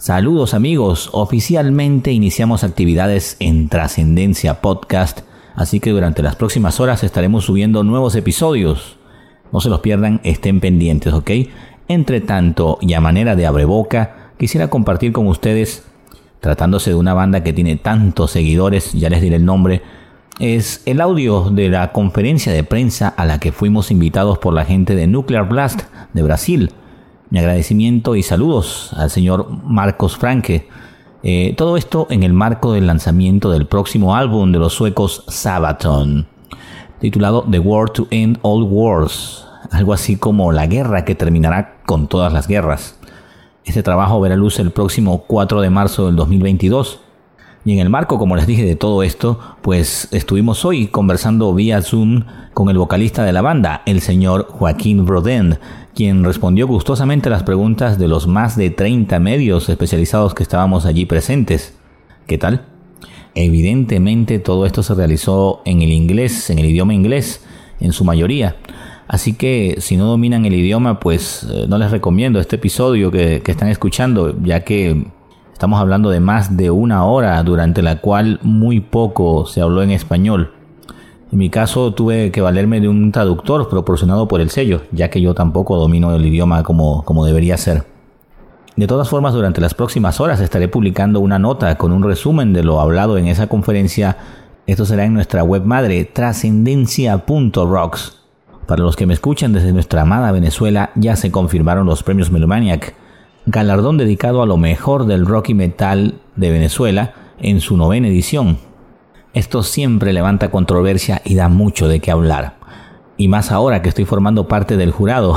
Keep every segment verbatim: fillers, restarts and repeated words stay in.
Saludos amigos, oficialmente iniciamos actividades en Trascendencia Podcast, así que durante las próximas horas estaremos subiendo nuevos episodios. No se los pierdan, estén pendientes, ¿ok? Entre tanto, y a manera de abreboca, quisiera compartir con ustedes, tratándose de una banda que tiene tantos seguidores, ya les diré el nombre, es el audio de la conferencia de prensa a la que fuimos invitados por la gente de Nuclear Blast de Brasil. Mi agradecimiento y saludos al señor Marcos Franke. Eh, todo esto en el marco del lanzamiento del próximo álbum de los suecos Sabaton, titulado The War to End All Wars, algo así como la guerra que terminará con todas las guerras. Este trabajo verá luz el próximo cuatro de marzo del dos mil veintidós. Y en el marco, como les dije, de todo esto, pues estuvimos hoy conversando vía Zoom con el vocalista de la banda, el señor Joaquín Brodén, quien respondió gustosamente a las preguntas de los más de treinta medios especializados que estábamos allí presentes. ¿Qué tal? Evidentemente todo esto se realizó en el inglés, en el idioma inglés, en su mayoría. Así que si no dominan el idioma, pues eh, no les recomiendo este episodio que, que están escuchando, ya que estamos hablando de más de una hora durante la cual muy poco se habló en español. En mi caso tuve que valerme de un traductor proporcionado por el sello, ya que yo tampoco domino el idioma como, como debería ser. De todas formas, durante las próximas horas estaré publicando una nota con un resumen de lo hablado en esa conferencia. Esto será en nuestra web madre, trascendencia punto rocks. Para los que me escuchan desde nuestra amada Venezuela, ya se confirmaron los premios Melomaniac, galardón dedicado a lo mejor del rock y metal de Venezuela en su novena edición. Esto siempre levanta controversia y da mucho de qué hablar. Y más ahora que estoy formando parte del jurado.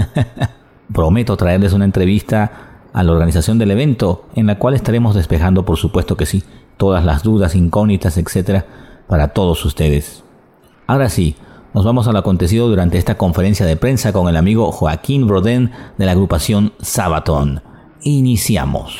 Prometo traerles una entrevista a la organización del evento, en la cual estaremos despejando, por supuesto que sí, todas las dudas, incógnitas, etcétera, para todos ustedes. Ahora sí, nos vamos a lo acontecido durante esta conferencia de prensa con el amigo Joaquín Brodén de la agrupación Sabaton. Iniciamos.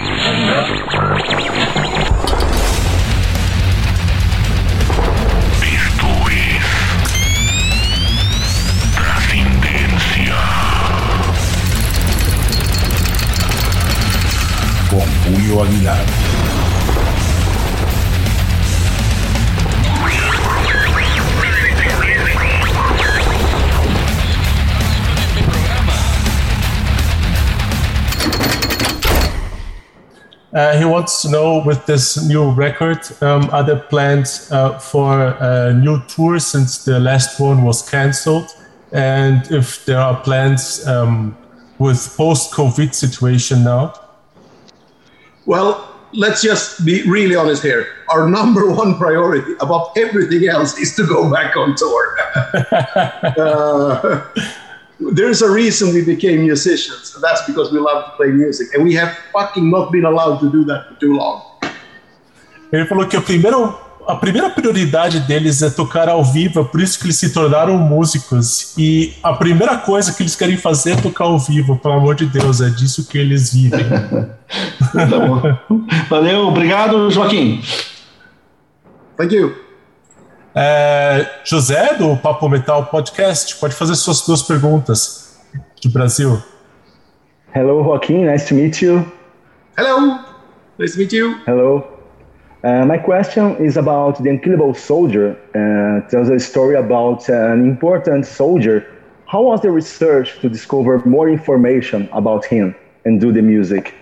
Con Julio Aguilar. Uh, he wants to know, with this new record, um, are there plans uh, for a new tour since the last one was cancelled? And if there are plans um, with post-COVID situation now? Well, let's just be really honest here. Our number one priority above everything else is to go back on tour. uh, there's a reason we became musicians, and that's because we love to play music. And we have fucking not been allowed to do that for too long. Ele falou que o primeiro, a primeira prioridade deles é tocar ao vivo, é por isso que eles se tornaram músicos. E a primeira coisa que eles querem fazer é tocar ao vivo, pelo amor de Deus, é disso que eles vivem. Tá bom. Valeu, obrigado, Joaquim. Thank you. É, José, do Papo Metal Podcast, pode fazer suas duas perguntas de Brasil. Hello, Joaquim. Nice to meet you. Hello. Nice to meet you. Hello. Uh, my question is about the Unkillable Soldier. Uh, tells a story about an important soldier. How was the research to discover more information about him and do the music?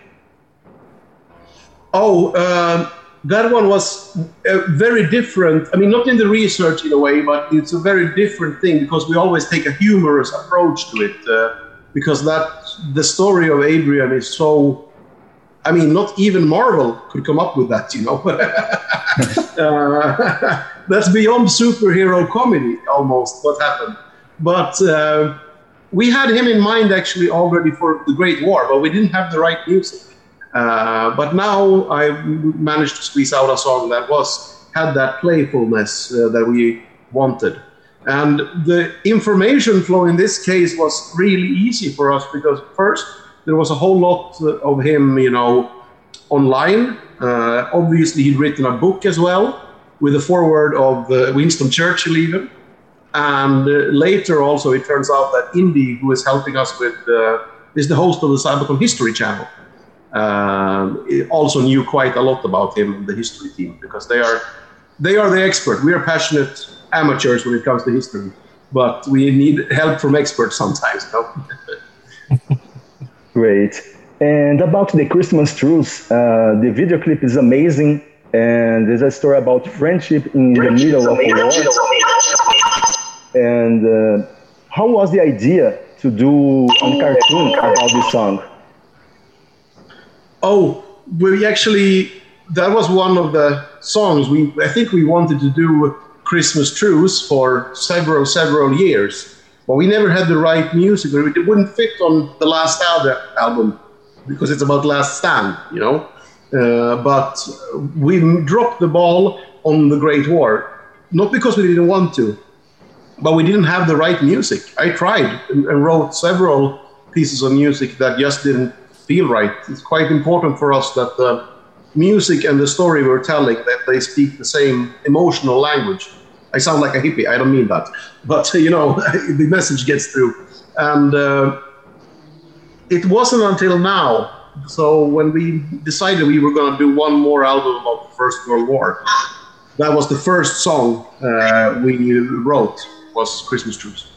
Oh, um, that one was uh, very different. I mean, not in the research in a way, but it's a very different thing because we always take a humorous approach to it. Uh, because that the story of Adrian is so. I mean, not even Marvel could come up with that, you know. uh, that's beyond superhero comedy, almost, what happened. But uh, we had him in mind, actually, already for the Great War, but we didn't have the right music. Uh, but now I managed to squeeze out a song that was had that playfulness uh, that we wanted. And the information flow in this case was really easy for us because first, there was a whole lot of him, you know, online. Uh, obviously, he'd written a book as well, with a foreword of uh, Winston Churchill even. And uh, later also, it turns out that Indy, who is helping us with, uh, is the host of the Sabaton History Channel. um, also knew quite a lot about him and the history team, because they are they are the expert. We are passionate amateurs when it comes to history, but we need help from experts sometimes. No? Great. And about the Christmas truce, uh, the video clip is amazing, and there's a story about friendship in the middle of a war. And uh, how was the idea to do a cartoon about this song? Oh, we actually, that was one of the songs. We I think we wanted to do Christmas Truce for several, several years, but we never had the right music. It wouldn't fit on the last album because it's about Last Stand, you know. Uh, but we dropped the ball on the Great War, not because we didn't want to, but we didn't have the right music. I tried and, and wrote several pieces of music that just didn't feel right. It's quite important for us that the music and the story we're telling, that they speak the same emotional language. I sound like a hippie, I don't mean that. But, you know, the message gets through. And uh, it wasn't until now. So when we decided we were going to do one more album about the First World War, that was the first song uh, we wrote, was Christmas Truce.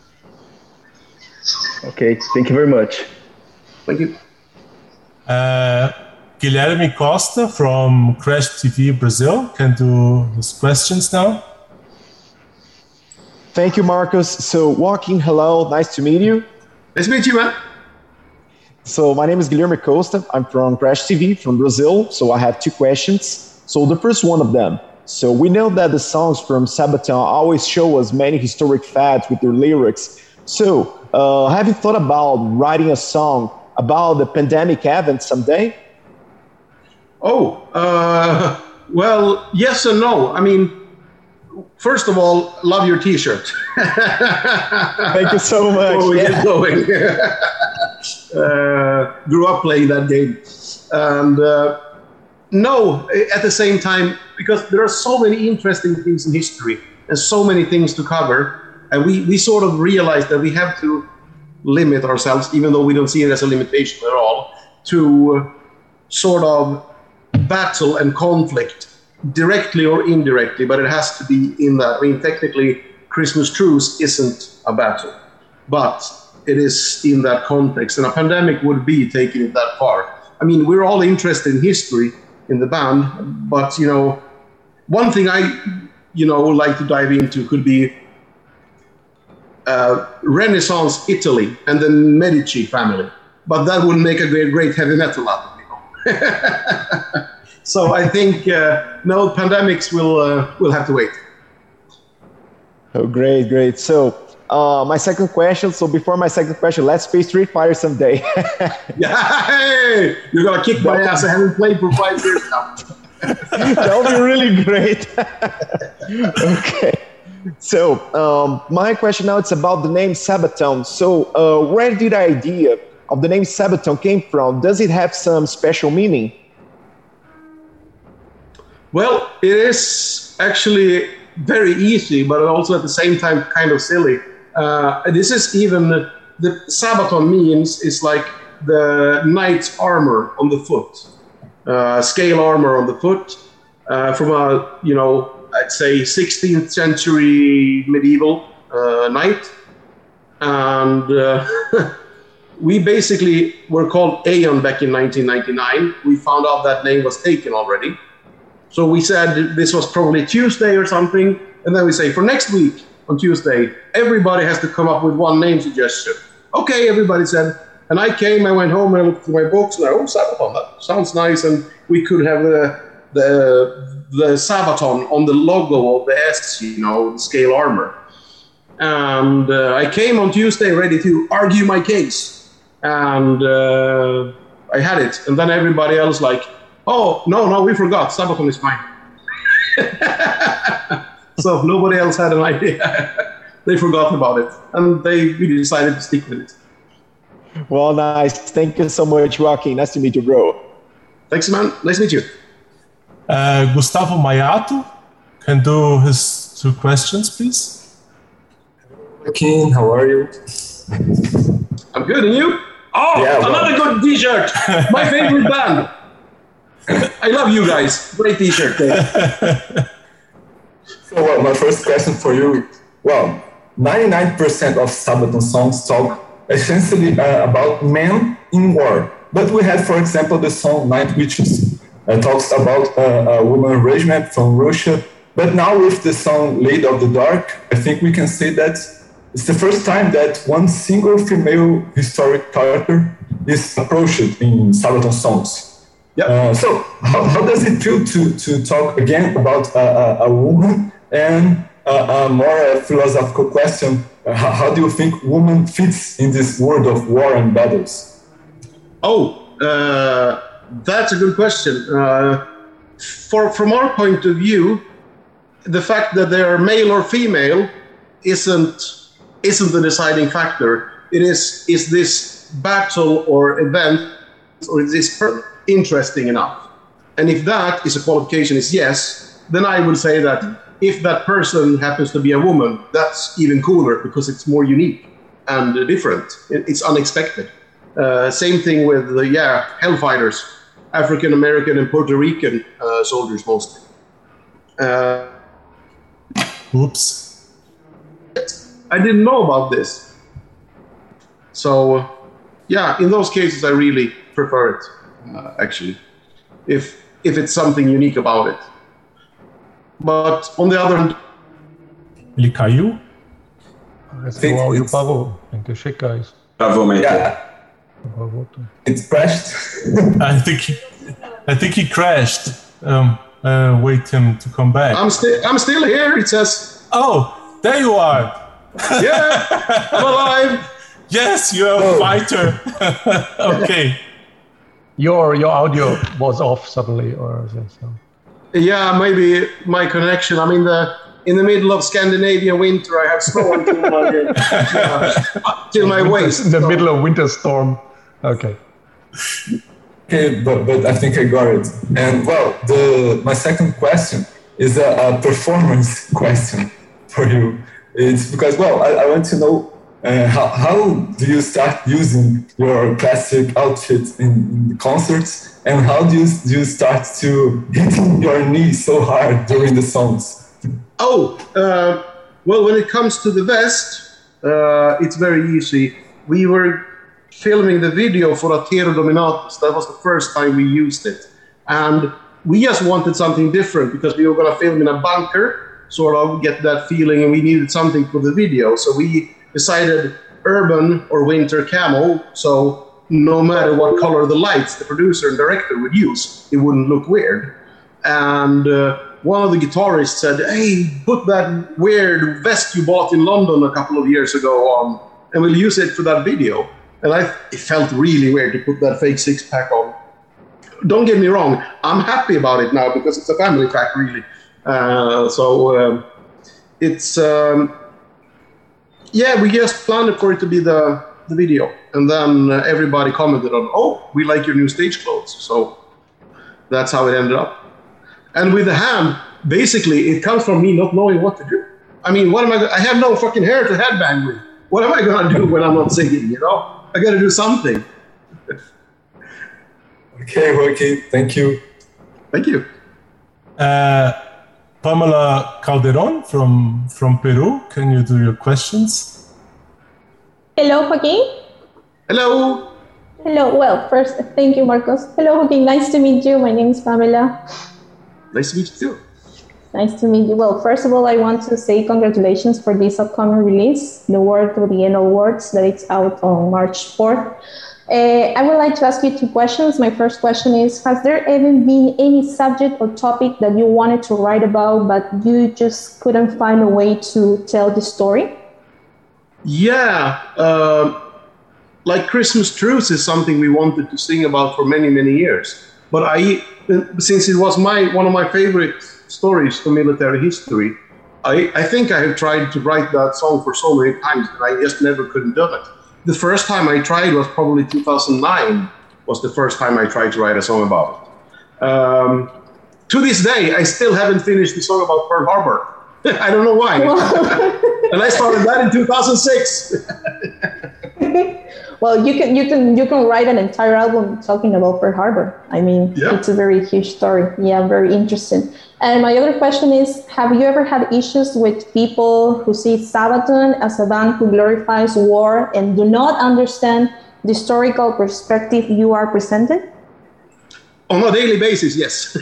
Okay, thank you very much. Thank you. Uh, Guilherme Costa from Crash T V Brazil can do his questions now. Thank you, Marcus. So, Joaquin, hello, nice to meet you. Nice to meet you, man. So, my name is Guilherme Costa. I'm from Crash T V from Brazil. So, I have two questions. So, the first one of them. So, we know that the songs from Sabaton always show us many historic facts with their lyrics. So, uh, have you thought about writing a song about the pandemic event someday? Oh, uh, well, yes and no. I mean, first of all, love your T-shirt. Thank you so much. Before we yeah. get going. uh, grew up playing that game. And uh, no, at the same time, because there are so many interesting things in history and so many things to cover, and we, we sort of realized that we have to limit ourselves, even though we don't see it as a limitation at all, to sort of battle and conflict, directly or indirectly, but it has to be in that. I mean, technically, Christmas Truce isn't a battle, but it is in that context, and a pandemic would be taking it that far. I mean, we're all interested in history in the band, but, you know, one thing I, you know, would like to dive into could be uh, Renaissance Italy and the Medici family, but that would make a great, great heavy metal album. So I think uh, no, pandemics will uh, will have to wait. Oh, great, great. So uh, my second question. So before my second question, let's play Street Fighter someday. Yeah, hey, you're gonna kick my ass. I haven't played for five years now. That would be really great. Okay. So um, my question now, it's about the name Sabaton. So uh, where did the idea of the name Sabaton came from? Does it have some special meaning? Well, it is actually very easy, but also at the same time kind of silly. Uh, this is even, the Sabaton means is like the knight's armor on the foot, uh, scale armor on the foot, uh, from a, you know, I'd say sixteenth century medieval uh, knight. And uh, we basically were called Aeon back in nineteen ninety-nine. We found out that name was taken already. So we said this was probably Tuesday or something. And then we say, for next week on Tuesday, everybody has to come up with one name suggestion. Okay, everybody said. And I came, I went home and I looked through my books and I, oh, Sabaton, that sounds nice. And we could have the, the, the Sabaton on the logo of the S, you know, the scale armor. And uh, I came on Tuesday ready to argue my case. And uh, I had it. And then everybody else like, oh, no, no, we forgot. Sabaton is fine. So nobody else had an idea. They forgot about it. And they really decided to stick with it. Well, nice. Thank you so much, Joaquin. Nice to meet you, bro. Thanks, man. Nice to meet you. Uh, Gustavo Mayato can do his two questions, please. Joaquin, how are you? I'm good, and you? Oh, Yeah, well- another good T-shirt. My favorite band. I love you guys. Great T-shirt. Thanks. So, well, my first question for you, well, ninety-nine percent of Sabaton songs talk essentially uh, about men in war. But we have, for example, the song Night Witches, uh, talks about uh, a woman regiment from Russia. But now with the song Lady of the Dark, I think we can say that it's the first time that one single female historic character is approached in Sabaton songs. Yep. Uh, so how, how does it feel to, to talk again about uh, a, a woman? And uh, a more uh, philosophical question, uh, how, how do you think woman fits in this world of war and battles? Oh, uh, that's a good question. Uh, for, from our point of view, the fact that they are male or female isn't, isn't the deciding factor. It is, is this battle or event, or is this per- interesting enough? And if that is a qualification is yes, then I would say that if that person happens to be a woman, that's even cooler because it's more unique and different. It's unexpected. Uh, same thing with the, yeah, Hellfighters, African American and Puerto Rican uh, soldiers mostly. Uh, Oops. I didn't know about this. So, yeah, in those cases, I really prefer it, uh, actually, if if it's something unique about it. But on the other hand, Ele caiu? Parece que Think o áudio it's- parou. Tem que checar isso. Travou, Maite. Yeah, Agora voltou. it's crashed. I think he, I think he crashed. Um, uh, wait him to come back. I'm still I'm still here. It says, Oh, there you are. yeah, I'm alive. Yes, you're a fighter. Okay. Your your audio was off suddenly, or so. Yeah, maybe my connection. I'm in the in the middle of Scandinavian winter. I have snow until my uh, till my waist. In the So- middle of winter storm. Okay. Okay, but, but I think I got it. And well, the my second question is a, a performance question for you. It's because, well, I, I want to know uh, how, how do you start using your classic outfit in, in the concerts, and how do you, do you start to hitting your knees so hard during the songs? Oh, uh, well, when it comes to the vest, uh, it's very easy. We were filming the video for Atero Dominatus. That was the first time we used it. And we just wanted something different because we were going to film in a bunker, sort of get that feeling, and we needed something for the video. So we decided urban or winter camo. So no matter what color the lights the producer and director would use, it wouldn't look weird. And uh, one of the guitarists said, hey, put that weird vest you bought in London a couple of years ago on, and we'll use it for that video. And I, it felt really weird to put that fake six-pack on. Don't get me wrong, I'm happy about it now because it's a family pack, really. Uh, so um, it's, um, yeah, we just planned for it to be the, the video. And then uh, everybody commented on, oh, we like your new stage clothes. So that's how it ended up. And with the hand, basically, it comes from me not knowing what to do. I mean, what am I? Go- I have no fucking hair to headbang with. What am I going to do when I'm not singing? You know, I got to do something. Okay, okay, thank you. Thank you. Uh, Pamela Calderon from from Peru. Can you do your questions? Hello, Joaquin. Hello. Hello. Well, first, thank you, Marcos. Hello, Joaquin. Nice to meet you. My name is Pamela. Nice to meet you too. Nice to meet you. Well, first of all, I want to say congratulations for this upcoming release, The Word to the End of Words, that it's out on March fourth. Uh, I would like to ask you two questions. My first question is, has there ever been any subject or topic that you wanted to write about, but you just couldn't find a way to tell the story? Yeah. Uh, like Christmas Truce is something we wanted to sing about for many, many years. But I, since it was my one of my favorite stories for military history, I, I think I have tried to write that song for so many times that I just never couldn't do it. The first time I tried was probably two thousand nine, was the first time I tried to write a song about it. Um, to this day, I still haven't finished the song about Pearl Harbor. I don't know why. And I started that in two thousand six. Well, you can you can you can write an entire album talking about Pearl Harbor. I mean, Yeah. it's a very huge story. Yeah, very interesting. And my other question is: have you ever had issues with people who see Sabaton as a band who glorifies war and do not understand the historical perspective you are presenting? On a daily basis, yes.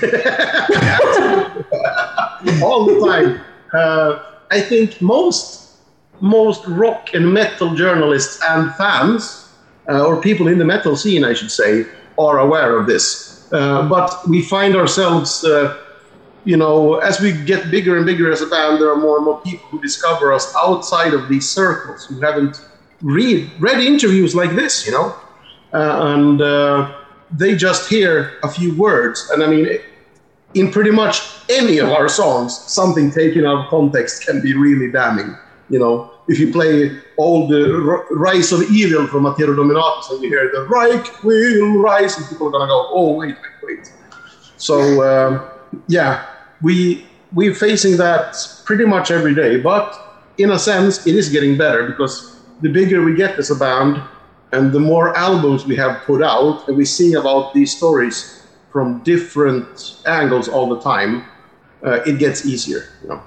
All the time. Uh, I think most most rock and metal journalists and fans, uh, or people in the metal scene, I should say, are aware of this. Uh, but we find ourselves, uh, you know, as we get bigger and bigger as a band, there are more and more people who discover us outside of these circles, who haven't read read interviews like this, you know, uh, and uh, they just hear a few words. And I mean, in pretty much any of our songs, something taken out of context can be really damning. You know, if you play old uh, Rise of Evil from Matero Dominatus and you hear the Reich will rise, and people are going to go, oh, wait, wait, wait. So, um, yeah, we, we're facing that pretty much every day. But in a sense, it is getting better because the bigger we get as a band and the more albums we have put out and we sing about these stories from different angles all the time, uh, it gets easier, you know.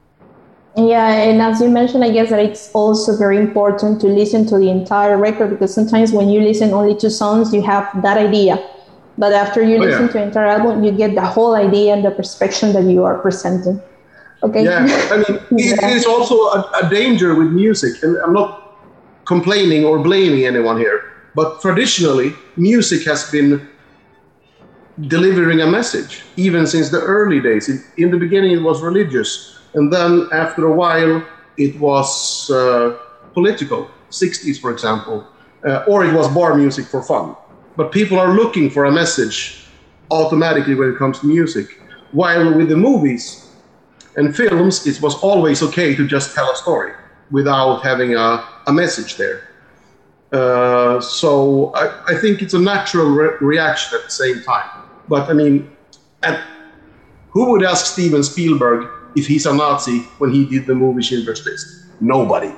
Yeah, and as you mentioned, I guess that it's also very important to listen to the entire record because sometimes when you listen only to songs, you have that idea. But after you Oh, listen yeah. to the entire album, you get the whole idea and the perspective that you are presenting. Okay. Yeah, I mean, it, Yeah. it's also a, a danger with music, and I'm not complaining or blaming anyone here, but traditionally, music has been delivering a message, even since the early days. In, in the beginning, it was religious, and then after a while, it was uh, political, sixties, for example, uh, or it was bar music for fun. But people are looking for a message automatically when it comes to music, while with the movies and films, it was always okay to just tell a story without having a, a message there. Uh, so I, I think it's a natural re- reaction at the same time. But I mean, at, who would ask Steven Spielberg if he's a Nazi when he did the movie Schindler's List? Nobody.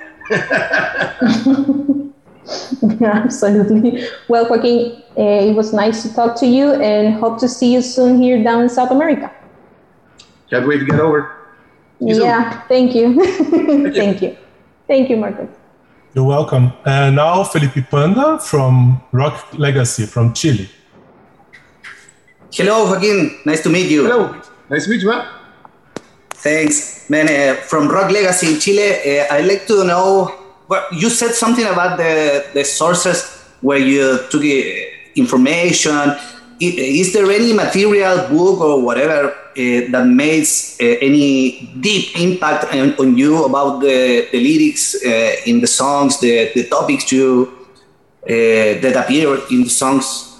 Yeah, absolutely. Well, Joaquin, uh, it was nice to talk to you and hope to see you soon here down in South America. Can't wait to get over. See you Yeah, soon. thank you. Thank Thank you. Thank you, Marcos. You're welcome. And now Felipe Panda from Rock Legacy from Chile. Hello, Joaquin. Nice to meet you. Hello. Nice to meet you, man. Thanks, man. Uh, from Rock Legacy in Chile, uh, I'd like to know. Well, you said something about the, the sources where you took uh, information. I- Is there any material, book, or whatever uh, that makes uh, any deep impact on, on you about the, the lyrics uh, in the songs, the, the topics you uh, that appear in the songs?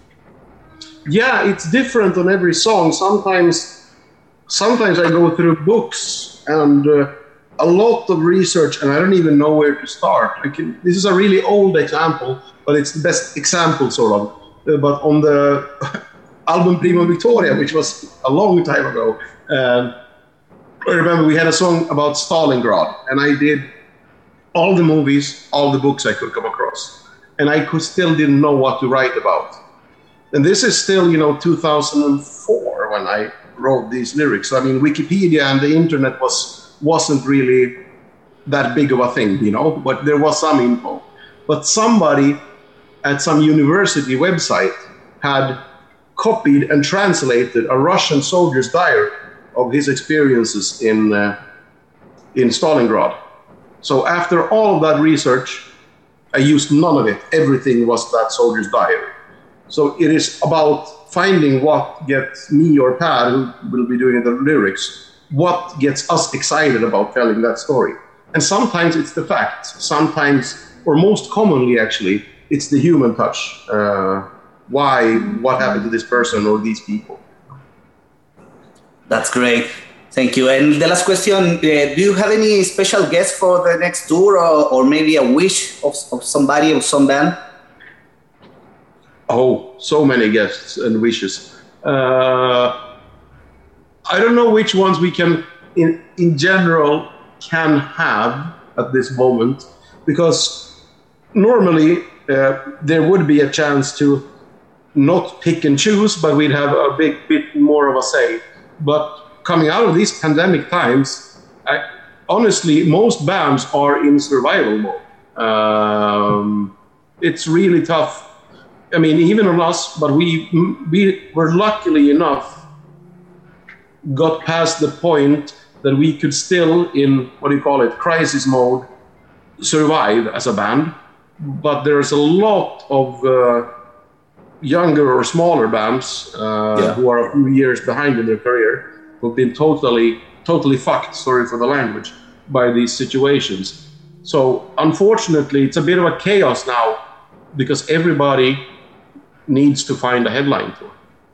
Yeah, it's different on every song. Sometimes, sometimes I go through books and uh, a lot of research, and I don't even know where to start. I can, this is a really old example, but it's the best example, sort of. Uh, but on the album Prima Victoria, which was a long time ago, uh, I remember we had a song about Stalingrad, and I did all the movies, all the books I could come across, and I could still didn't know what to write about. And this is still, you know, two thousand four when I wrote these lyrics. I mean, Wikipedia and the internet was, wasn't really that big of a thing, you know, but there was some info. But somebody at some university website had copied and translated a Russian soldier's diary of his experiences in, uh, in Stalingrad. So after all of that research, I used none of it. Everything was that soldier's diary. So it is about finding what gets me or Pat, who will be doing the lyrics, what gets us excited about telling that story. And sometimes it's the facts. Sometimes, or most commonly actually, it's the human touch. Uh, why, what happened to this person or these people? That's great. Thank you. And the last question, uh, do you have any special guests for the next tour, or, or maybe a wish of, of somebody or some band? Oh, so many guests and wishes. Uh, I don't know which ones we can, in, in general, can have at this moment, because normally uh, there would be a chance to not pick and choose, but we'd have a big bit more of a say. But coming out of these pandemic times, I, honestly, most bands are in survival mode. Um, it's really tough. I mean, even on us, but we we were luckily enough got past the point that we could still, in what do you call it, crisis mode, survive as a band. But there's a lot of uh, younger or smaller bands uh, yeah. who are a few years behind in their career, who've been totally, totally fucked, sorry for the language, by these situations. So unfortunately, it's a bit of a chaos now because everybody needs to find a headline tour.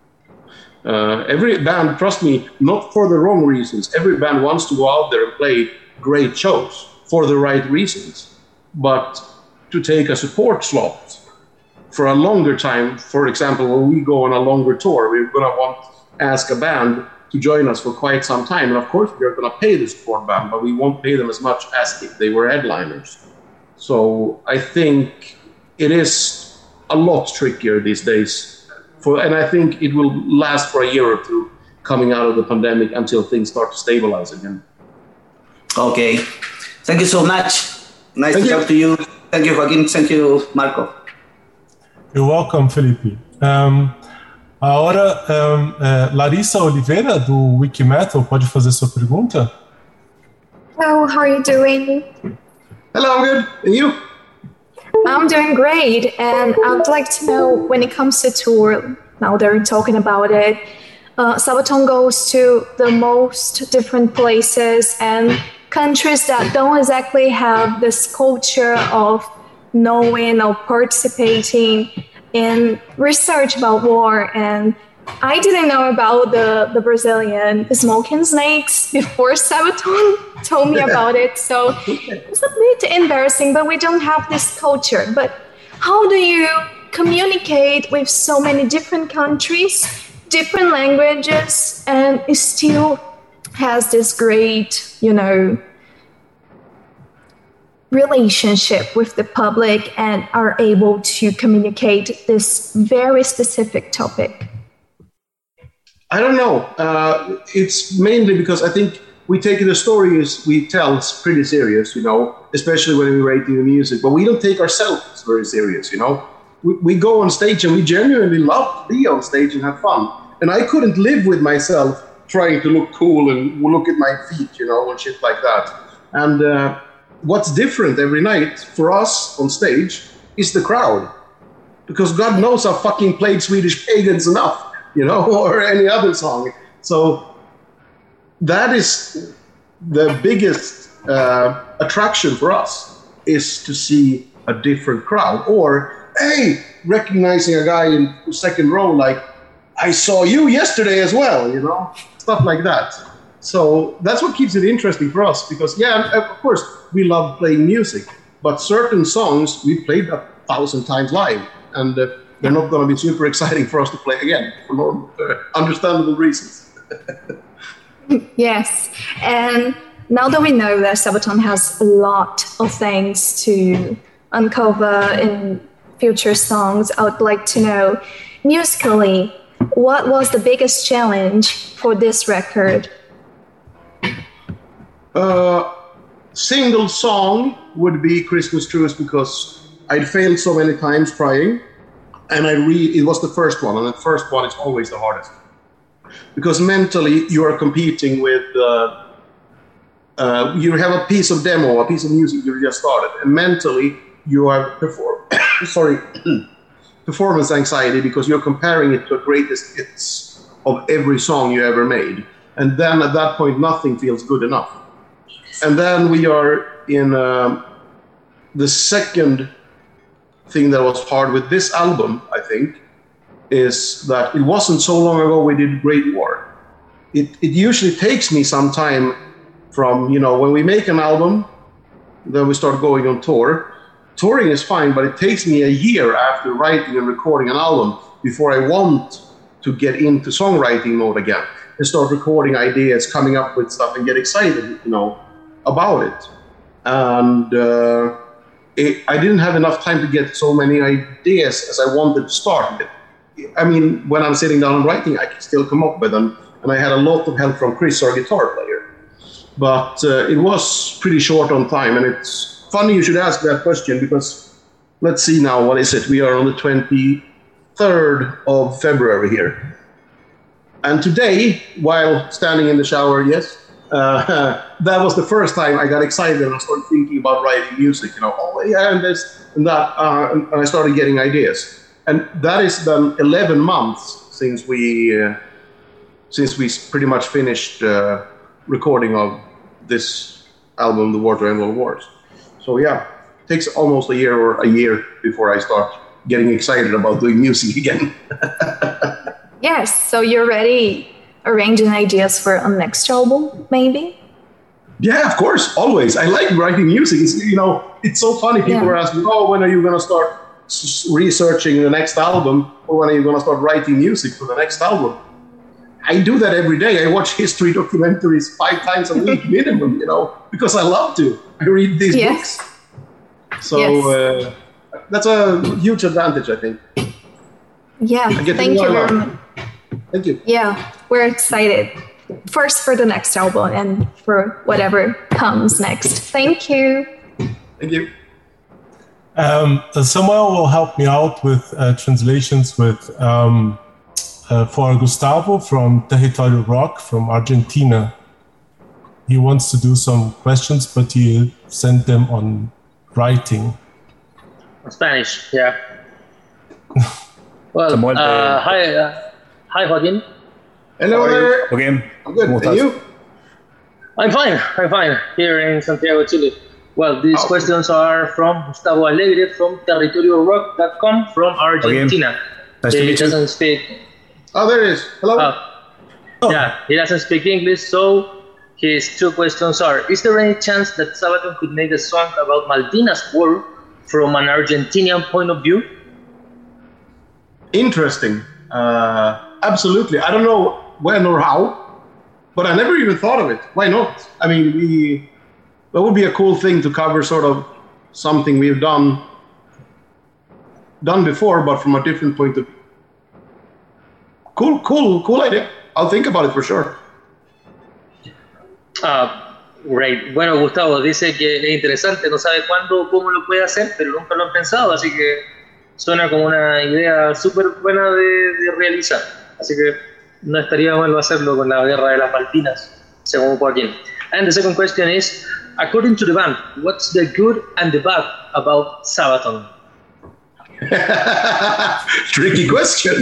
Uh, every band, trust me, not for the wrong reasons, every band wants to go out there and play great shows for the right reasons. But to take a support slot for a longer time, for example, when we go on a longer tour, we're going to want to ask a band to join us for quite some time. And of course, we're going to pay the support band, but we won't pay them as much as if they were headliners. So I think it is a lot trickier these days. For, and I think it will last for a year or two coming out of the pandemic until things start to stabilize again. Okay. Thank you so much. Nice Thank to you. talk to you. Thank you, Joaquin. Thank you, Marco. You're welcome, Felipe. Um, agora, um, uh, Larissa Oliveira, do Wikimetal, pode fazer sua pergunta? Hello, how are you doing? Hello, I'm good. And you? I'm doing great, and I'd like to know, when it comes to tour, now they're talking about it, uh, Sabaton goes to the most different places and countries that don't exactly have this culture of knowing or participating in research about war. And I didn't know about the, the Brazilian smoking snakes before Sabaton told me about it. So it's a bit embarrassing, but we don't have this culture. But how do you communicate with so many different countries, different languages, and it still has this great, you know, relationship with the public and are able to communicate this very specific topic? I don't know. Uh, it's mainly because I think we take the stories we tell pretty serious, you know, especially when we're writing the music, but we don't take ourselves very serious, you know. We, we go on stage and we genuinely love to be on stage and have fun. And I couldn't live with myself trying to look cool and look at my feet, you know, and shit like that. And uh, what's different every night for us on stage is the crowd. Because God knows I've fucking played Swedish Pagans enough, you know, or any other song. So that is the biggest uh, attraction for us, is to see a different crowd. Or, hey, recognizing a guy in the second row, like, I saw you yesterday as well, you know, stuff like that. So that's what keeps it interesting for us, because, yeah, of course, we love playing music, but certain songs we played a thousand times live, and uh, they're not going to be super exciting for us to play again for normal, uh, understandable reasons. Yes, and now that we know that Sabaton has a lot of things to uncover in future songs, I would like to know, musically, what was the biggest challenge for this record? Uh, single song would be Christmas Truce, because I'd failed so many times trying, and I re- it was the first one, and the first one is always the hardest. Because mentally, you are competing with, uh, uh, you have a piece of demo, a piece of music you just started, and mentally, you are perform- sorry, performance anxiety, because you're comparing it to the greatest hits of every song you ever made. And then at that point, nothing feels good enough. And then we are in uh, the second thing that was hard with this album, I think, is that it wasn't so long ago we did Great War. It, it usually takes me some time from, you know, when we make an album, then we start going on tour. Touring is fine, but it takes me a year after writing and recording an album before I want to get into songwriting mode again and start recording ideas, coming up with stuff, and get excited, you know, about it. And uh, it, I didn't have enough time to get so many ideas as I wanted to start with. I mean, when I'm sitting down and writing, I can still come up with them. And I had a lot of help from Chris, our guitar player. But uh, it was pretty short on time. And it's funny you should ask that question because let's see now, what is it? We are on the twenty-third of February here. And today, while standing in the shower, yes, uh, that was the first time I got excited and I started thinking about writing music. You know, oh yeah, and this and that. Uh, and, and I started getting ideas. And that is then eleven months since we... Uh, since we pretty much finished uh, recording of this album, The War to End All Wars. So yeah, it takes almost a year or a year before I start getting excited about doing music again. Yes, so you're already arranging ideas for a next album, maybe? Yeah, of course, always. I like writing music. It's, you know, it's so funny. People Yeah. are asking, oh, when are you going to start s- researching the next album? Or when are you going to start writing music for the next album? I do that every day. I watch history documentaries five times a week minimum, you know, because I love to. I read these Yes. books. So Yes. uh, that's a huge advantage, I think. Yeah, I get to thank know you a lot. very much. Thank you. Yeah, we're excited. First for the next album and for whatever comes next. Thank you. Thank you. Um, someone will help me out with uh, translations with um, uh, for Gustavo from Territorio Rock from Argentina. He wants to do some questions, but he sent them on writing. Spanish, yeah. Well, Samuel, uh, eh, hi, uh, hi, Joaquin. Hello there. Joaquín, I'm good. ¿cómo And estás? you? I'm fine. I'm fine here in Santiago, Chile. Well, these Oh. questions are from Gustavo Alegre from territorio rock dot com from Argentina. Nice to He meet you. doesn't speak. Oh, there it is. Hello. Uh, Yeah, he doesn't speak English, so his two questions are: is there any chance that Sabaton could make a song about Malvinas War from an Argentinian point of view? Interesting. Uh, absolutely. I don't know when or how, but I never even thought of it. Why not? I mean, we that would be a cool thing to cover, sort of something we've done done before, but from a different point of view. Cool, cool, cool idea. I'll think about it for sure. Ah, great. Bueno, Gustavo dice que es interesante, no sabe cuándo o cómo lo puede hacer, pero nunca lo han pensado, así que suena como una idea súper buena de, de realizar. Así que no estaría mal hacerlo con la guerra de las Malvinas, según Joaquín. And the second question is, according to the band, what's the good and the bad about Sabaton? Tricky question.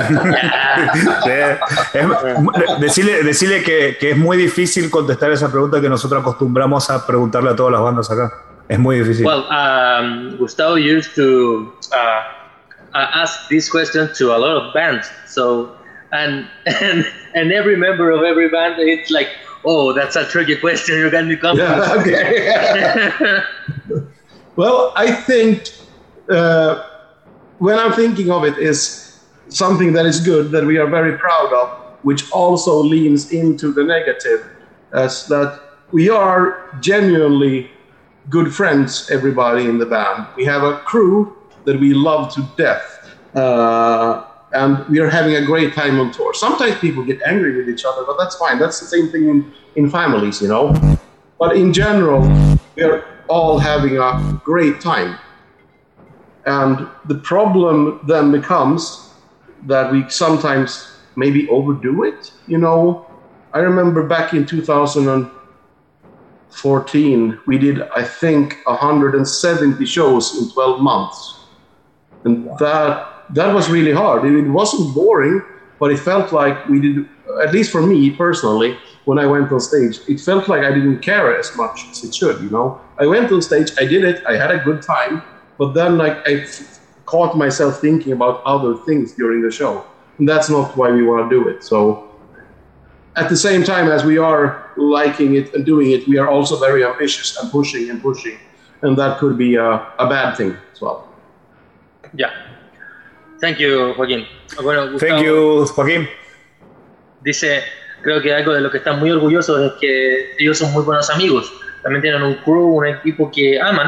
Es- decirle decirle que, que es muy difícil contestar esa pregunta que nosotros acostumbramos a preguntarle a todas las bandas acá. Es muy difícil. Well, um, Gustavo used to uh, uh, ask this question to a lot of bands. So, and and and every member of every band, it's like, oh, that's a tricky question. You got me confused. Yeah, okay. Well, I think uh, when I'm thinking of it is something that is good, that we are very proud of, which also leans into the negative, as that we are genuinely good friends, everybody in the band. We have a crew that we love to death, uh, and we are having a great time on tour. Sometimes people get angry with each other, but that's fine. That's the same thing in, in families, you know. But in general, we're all having a great time. And the problem then becomes that we sometimes maybe overdo it, you know. I remember back in two thousand fourteen, we did, I think, one hundred seventy shows in twelve months. And that that was really hard. It wasn't boring, but it felt like we did, at least for me personally, when I went on stage, it felt like I didn't care as much as it should, you know. I went on stage, I did it, I had a good time, but then like I f- caught myself thinking about other things during the show. And that's not why we want to do it. So at the same time as we are liking it and doing it, we are also very ambitious and pushing and pushing. And that could be a, a bad thing as well. Yeah. Thank you, Joaquín. Bueno, Gustavo Thank you, Joaquín. dice, creo que algo de lo que están muy orgullosos es que ellos son muy buenos amigos. También tienen un crew, un equipo que aman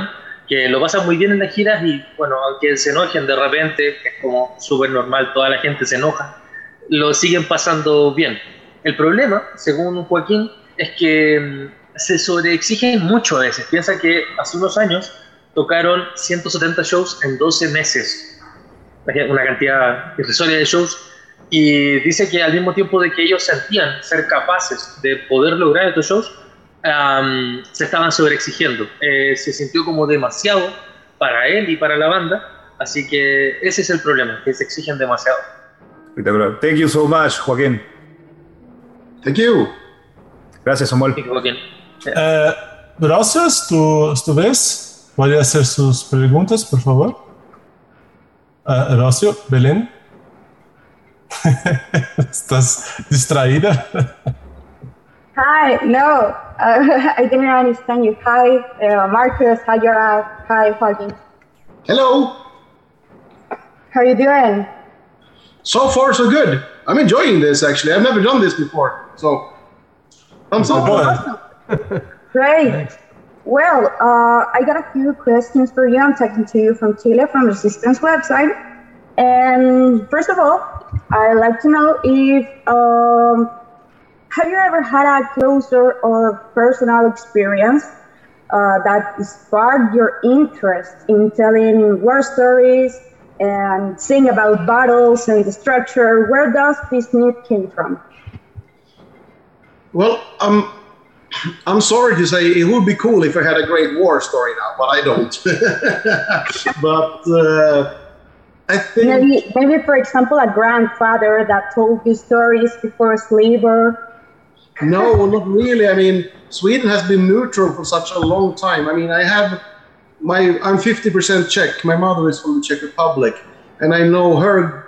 que lo pasan muy bien en las giras y, bueno, aunque se enojen de repente, es como súper normal, toda la gente se enoja, lo siguen pasando bien. El problema, según Joaquín, es que se sobreexigen mucho a veces. Piensa que hace unos años tocaron ciento setenta shows en doce meses, una cantidad irrisoria de shows, y dice que al mismo tiempo de que ellos sentían ser capaces de poder lograr estos shows, um, se estaban sobreexigiendo. Eh, se sintió como demasiado para él y para la banda, así que ese es el problema, que se exigen demasiado. Espectacular. Thank you so much, Joaquín. Thank you. Gracias, Samuel. Thank you, Joaquín. Eh, gracias, ¿tú, tú ves? ¿Puede hacer sus preguntas, por favor? Uh, Horacio, Belén. ¿Estás distraída? Hi, no, uh, I didn't understand you. Hi, uh, Marcus. Hi, Yara. Hi, Joaquin. Hello. How are you doing? So far, so good. I'm enjoying this, actually. I've never done this before, so I'm so awesome. Great. Thanks. Well, uh, I got a few questions for you. I'm talking to you from Chile, from Resistance website. And first of all, I'd like to know if, um, have you ever had a closer or personal experience uh, that sparked your interest in telling war stories and sing about battles and the structure? Where does this need come from? Well, um, I'm sorry to say it would be cool if I had a great war story now, but I don't. But uh, I think maybe, maybe, for example, a grandfather that told you stories before sleep, or no, not really. I mean, Sweden has been neutral for such a long time. I mean, I have my I'm fifty percent Czech. My mother is from the Czech Republic, and I know her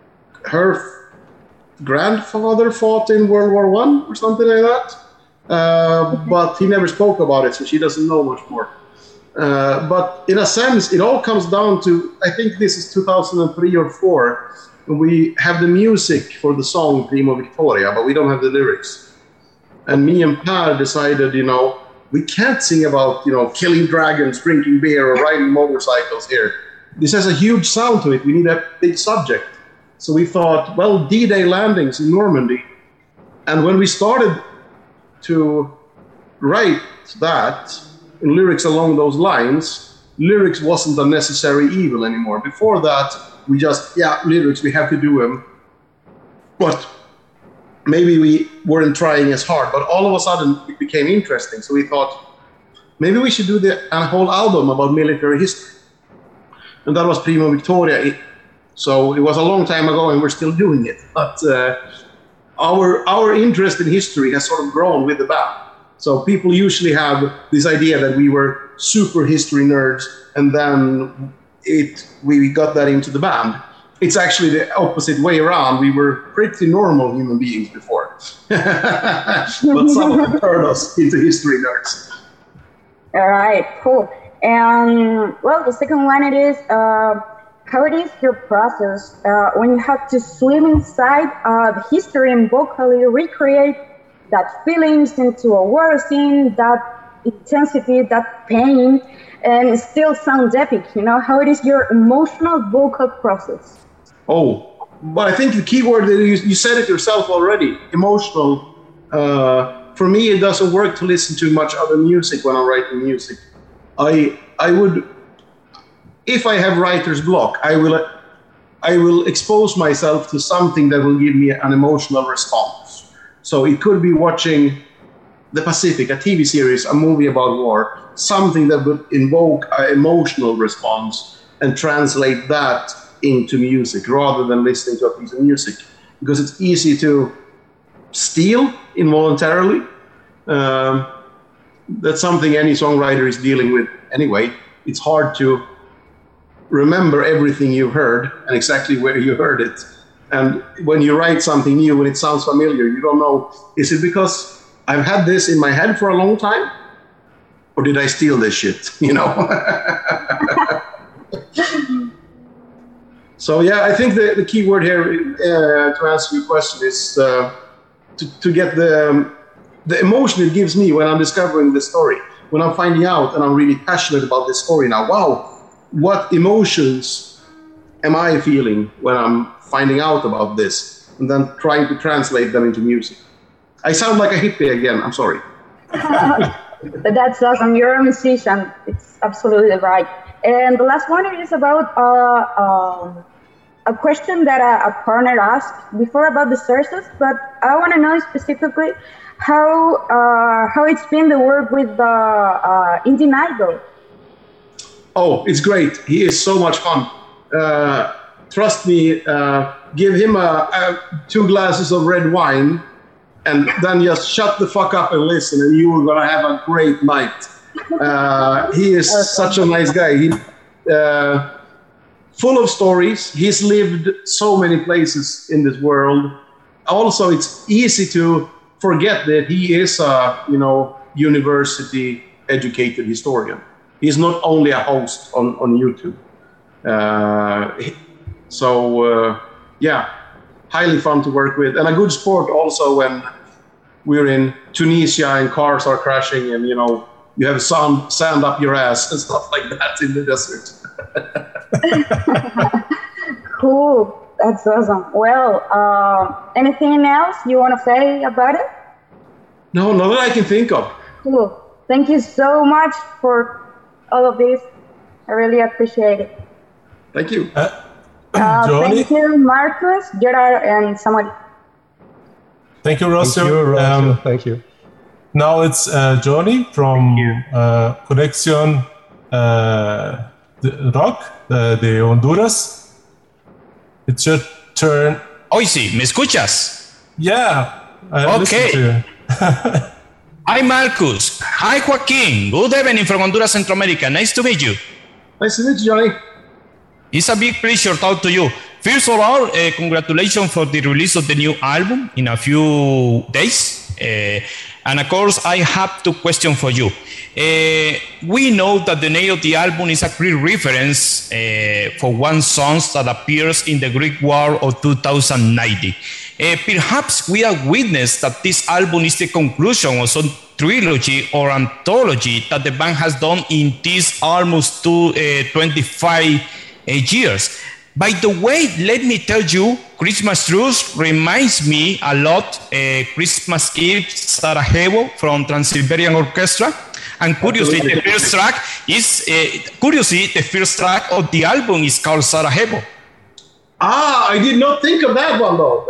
her grandfather fought in World War One or something like that. Uh, but he never spoke about it, so she doesn't know much more. Uh, but in a sense, it all comes down to, I think this is two thousand three or four, we have the music for the song Primo Victoria, but we don't have the lyrics. And me and Per decided, you know, we can't sing about, you know, killing dragons, drinking beer, or riding motorcycles here. This has a huge sound to it. We need a big subject. So we thought, well, D-Day landings in Normandy. And when we started to write that in lyrics along those lines, lyrics wasn't a necessary evil anymore. Before that, we just, yeah, lyrics, we have to do them. But maybe we weren't trying as hard. But all of a sudden, it became interesting. So we thought, maybe we should do the, a whole album about military history. And that was Primo Victoria. So it was a long time ago, and we're still doing it. But uh, our our interest in history has sort of grown with the band. So people usually have this idea that we were super history nerds, and then it we got that into the band. It's actually the opposite way around. We were pretty normal human beings before. But someone turned us into history nerds. All right, cool. And well, the second one it is, uh, how it is your process uh, when you have to swim inside uh, the history and vocally recreate that feelings into a war scene, that intensity, that pain, and it still sounds epic, you know? How it is your emotional vocal process? Oh, but I think the key word, that you, you said it yourself already, emotional. Uh, for me, it doesn't work to listen to much other music when I'm writing music. I I would, if I have writer's block, I will I will expose myself to something that will give me an emotional response. So it could be watching The Pacific, a T V series, a movie about war, something that would invoke an emotional response and translate that into music rather than listening to a piece of music, because it's easy to steal involuntarily. Um, that's something any songwriter is dealing with anyway. It's hard to remember everything you've heard and exactly where you heard it. And when you write something new and it sounds familiar, you don't know, is it because I've had this in my head for a long time? Or did I steal this shit, you know? So yeah, I think the, the key word here uh, to answer your question is uh, to, to get the, um, the emotion it gives me when I'm discovering the story. when I'm finding out and I'm really passionate about this story now, wow, what emotions am I feeling when I'm finding out about this? And then trying to translate them into music. I sound like a hippie again, I'm sorry. That's awesome. You're a musician. It's absolutely right. And the last one is about uh, um, a question that a, a partner asked before about the sources, but I want to know specifically how uh, how it's been the work with the uh, Indian Idol. Oh, it's great. He is so much fun. Uh, trust me, uh, give him a, a, two glasses of red wine and then just shut the fuck up and listen, and you are going to have a great night. Uh, he is such a nice guy. He, uh, full of stories. He's lived so many places in this world. Also, it's easy to forget that he is a, you know, university-educated historian. He's not only a host on, on YouTube. Uh, so, uh, yeah, highly fun to work with. And a good sport also when we're in Tunisia and cars are crashing and, you know, you have sand, sand up your ass and stuff like that in the desert. Cool. That's awesome. Well, uh, anything else you want to say about it? No, not that I can think of. Cool. Thank you so much for all of this. I really appreciate it. Thank you. Uh, uh, thank you, Marcus, Gerard, and somebody. Thank you, Rossio. Thank you, Rossio. Um, Thank you. Now it's uh, Johnny from uh, Conexión uh, Rock uh, de Honduras. It's your turn. Hoy sí, ¿me escuchas? Yeah. I okay. To you. Hi, Marcus. Hi, Joaquin. Good evening from Honduras, Central America. Nice to meet you. Nice to meet you, Johnny. It's a big pleasure to talk to you. First of all, uh, congratulations for the release of the new album in a few days. Uh, and of course, I have two questions for you. Uh, we know that the name of the album is a Greek reference uh, for one song that appears in the Greek War of two thousand nineteen. Uh, perhaps we are witness that this album is the conclusion of some trilogy or anthology that the band has done in these almost two, uh, twenty-five uh, years. By the way, let me tell you, Christmas Truce reminds me a lot uh, Christmas Eve Sarajevo from Trans-Siberian Orchestra. And curiously, the first track is uh, curiously the first track of the album is called Sarajevo. Ah, I did not think of that one though.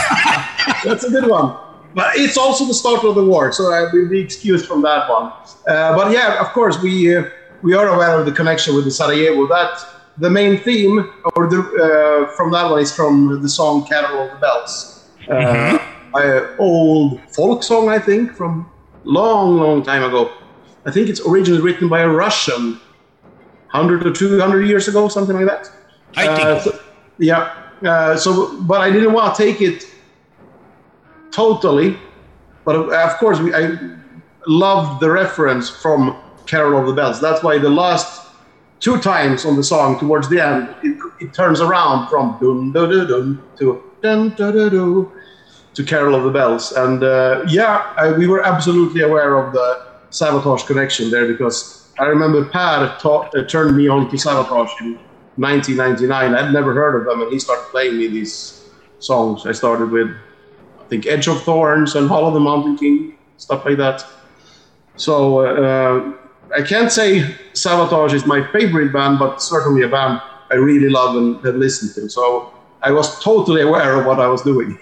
That's a good one. But it's also the start of the war, so I will be excused from that one. Uh, but yeah, of course, we uh, we are aware of the connection with the Sarajevo. That the main theme or the uh, from that one is from the song "Carol of the Bells," uh, mm-hmm. an old folk song, I think, from long, long time ago. I think it's originally written by a Russian, hundred or two hundred years ago, something like that. I think. Uh, so, yeah. Uh, so, but I didn't want to take it totally. But of course, we, I loved the reference from Carol of the Bells. That's why the last two times on the song, towards the end, it, it turns around from dun dun dun dun to dun dun dun dun to Carol of the Bells. And uh, yeah, I, we were absolutely aware of the Savatage connection there, because I remember Per taught, uh, turned me on to Savatage in nineteen ninety-nine. I'd never heard of them, and he started playing me these songs. I started with, I think, Edge of Thorns and Hall of the Mountain King, stuff like that. So uh, I can't say Savatage is my favorite band, but certainly a band I really love and have listened to. So I was totally aware of what I was doing.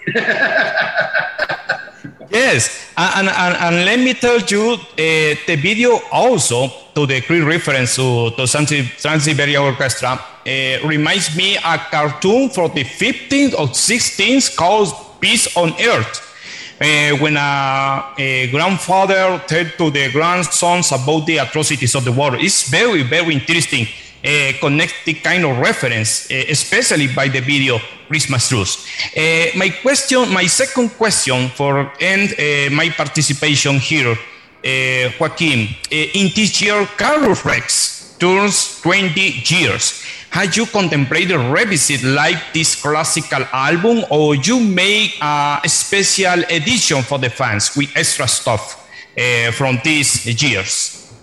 Yes, and, and, and let me tell you, uh, the video also, to the Greek reference to, to Trans-Siberian Orchestra, uh, reminds me a cartoon from the fifteenth or sixteenth called Peace on Earth, uh, when a, a grandfather tells to the grandsons about the atrocities of the war. It's very, very interesting. Uh, connect the kind of reference, uh, especially by the video Christmas Truce. Uh, my question, my second question for end uh, my participation here, uh, Joaquin, uh, in this year, Carlos Rex turns twenty years. Have you contemplated revisit like this classical album, or you make a special edition for the fans with extra stuff uh, from these years?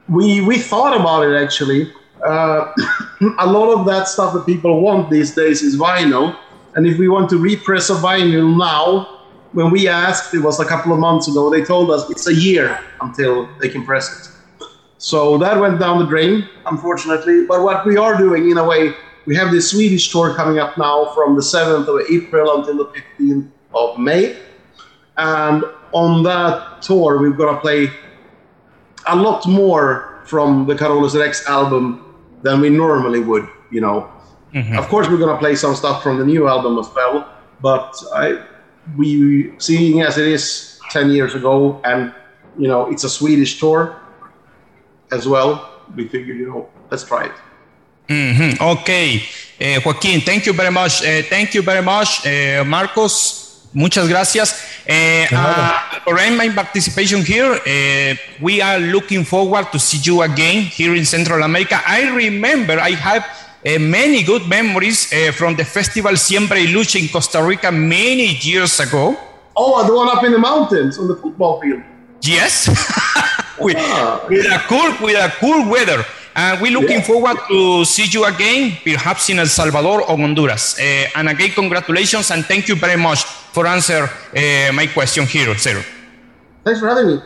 we we thought about it actually. Uh, a lot of that stuff that people want these days is vinyl, and if we want to repress a vinyl now, when we asked, it was a couple of months ago, they told us it's a year until they can press it. So that went down the drain, unfortunately. But what we are doing, in a way, we have this Swedish tour coming up now from the seventh of April until the fifteenth of May. And on that tour, we're going to play a lot more from the Carolus Rex album than we normally would, you know. Mm-hmm. Of course, we're going to play some stuff from the new album as well. But I, we, seeing as it is ten years ago, and, you know, it's a Swedish tour as well, we figured, you know, let's try it. Mm-hmm. Okay, uh, Joaquín, thank you very much. Uh, thank you very much, uh, Marcos. Muchas gracias. Uh, uh, for my participation here, uh, we are looking forward to see you again here in Central America. I remember I have uh, many good memories uh, from the festival Siempre y Lucha in Costa Rica many years ago. Oh, the one up in the mountains on the football field. Yes. with, ah. with a cool with a cool weather, and we're looking yeah. forward to see you again, perhaps in El Salvador or Honduras. Uh, and again, congratulations and thank you very much for answer uh, my question here, Zero. Thanks for having me.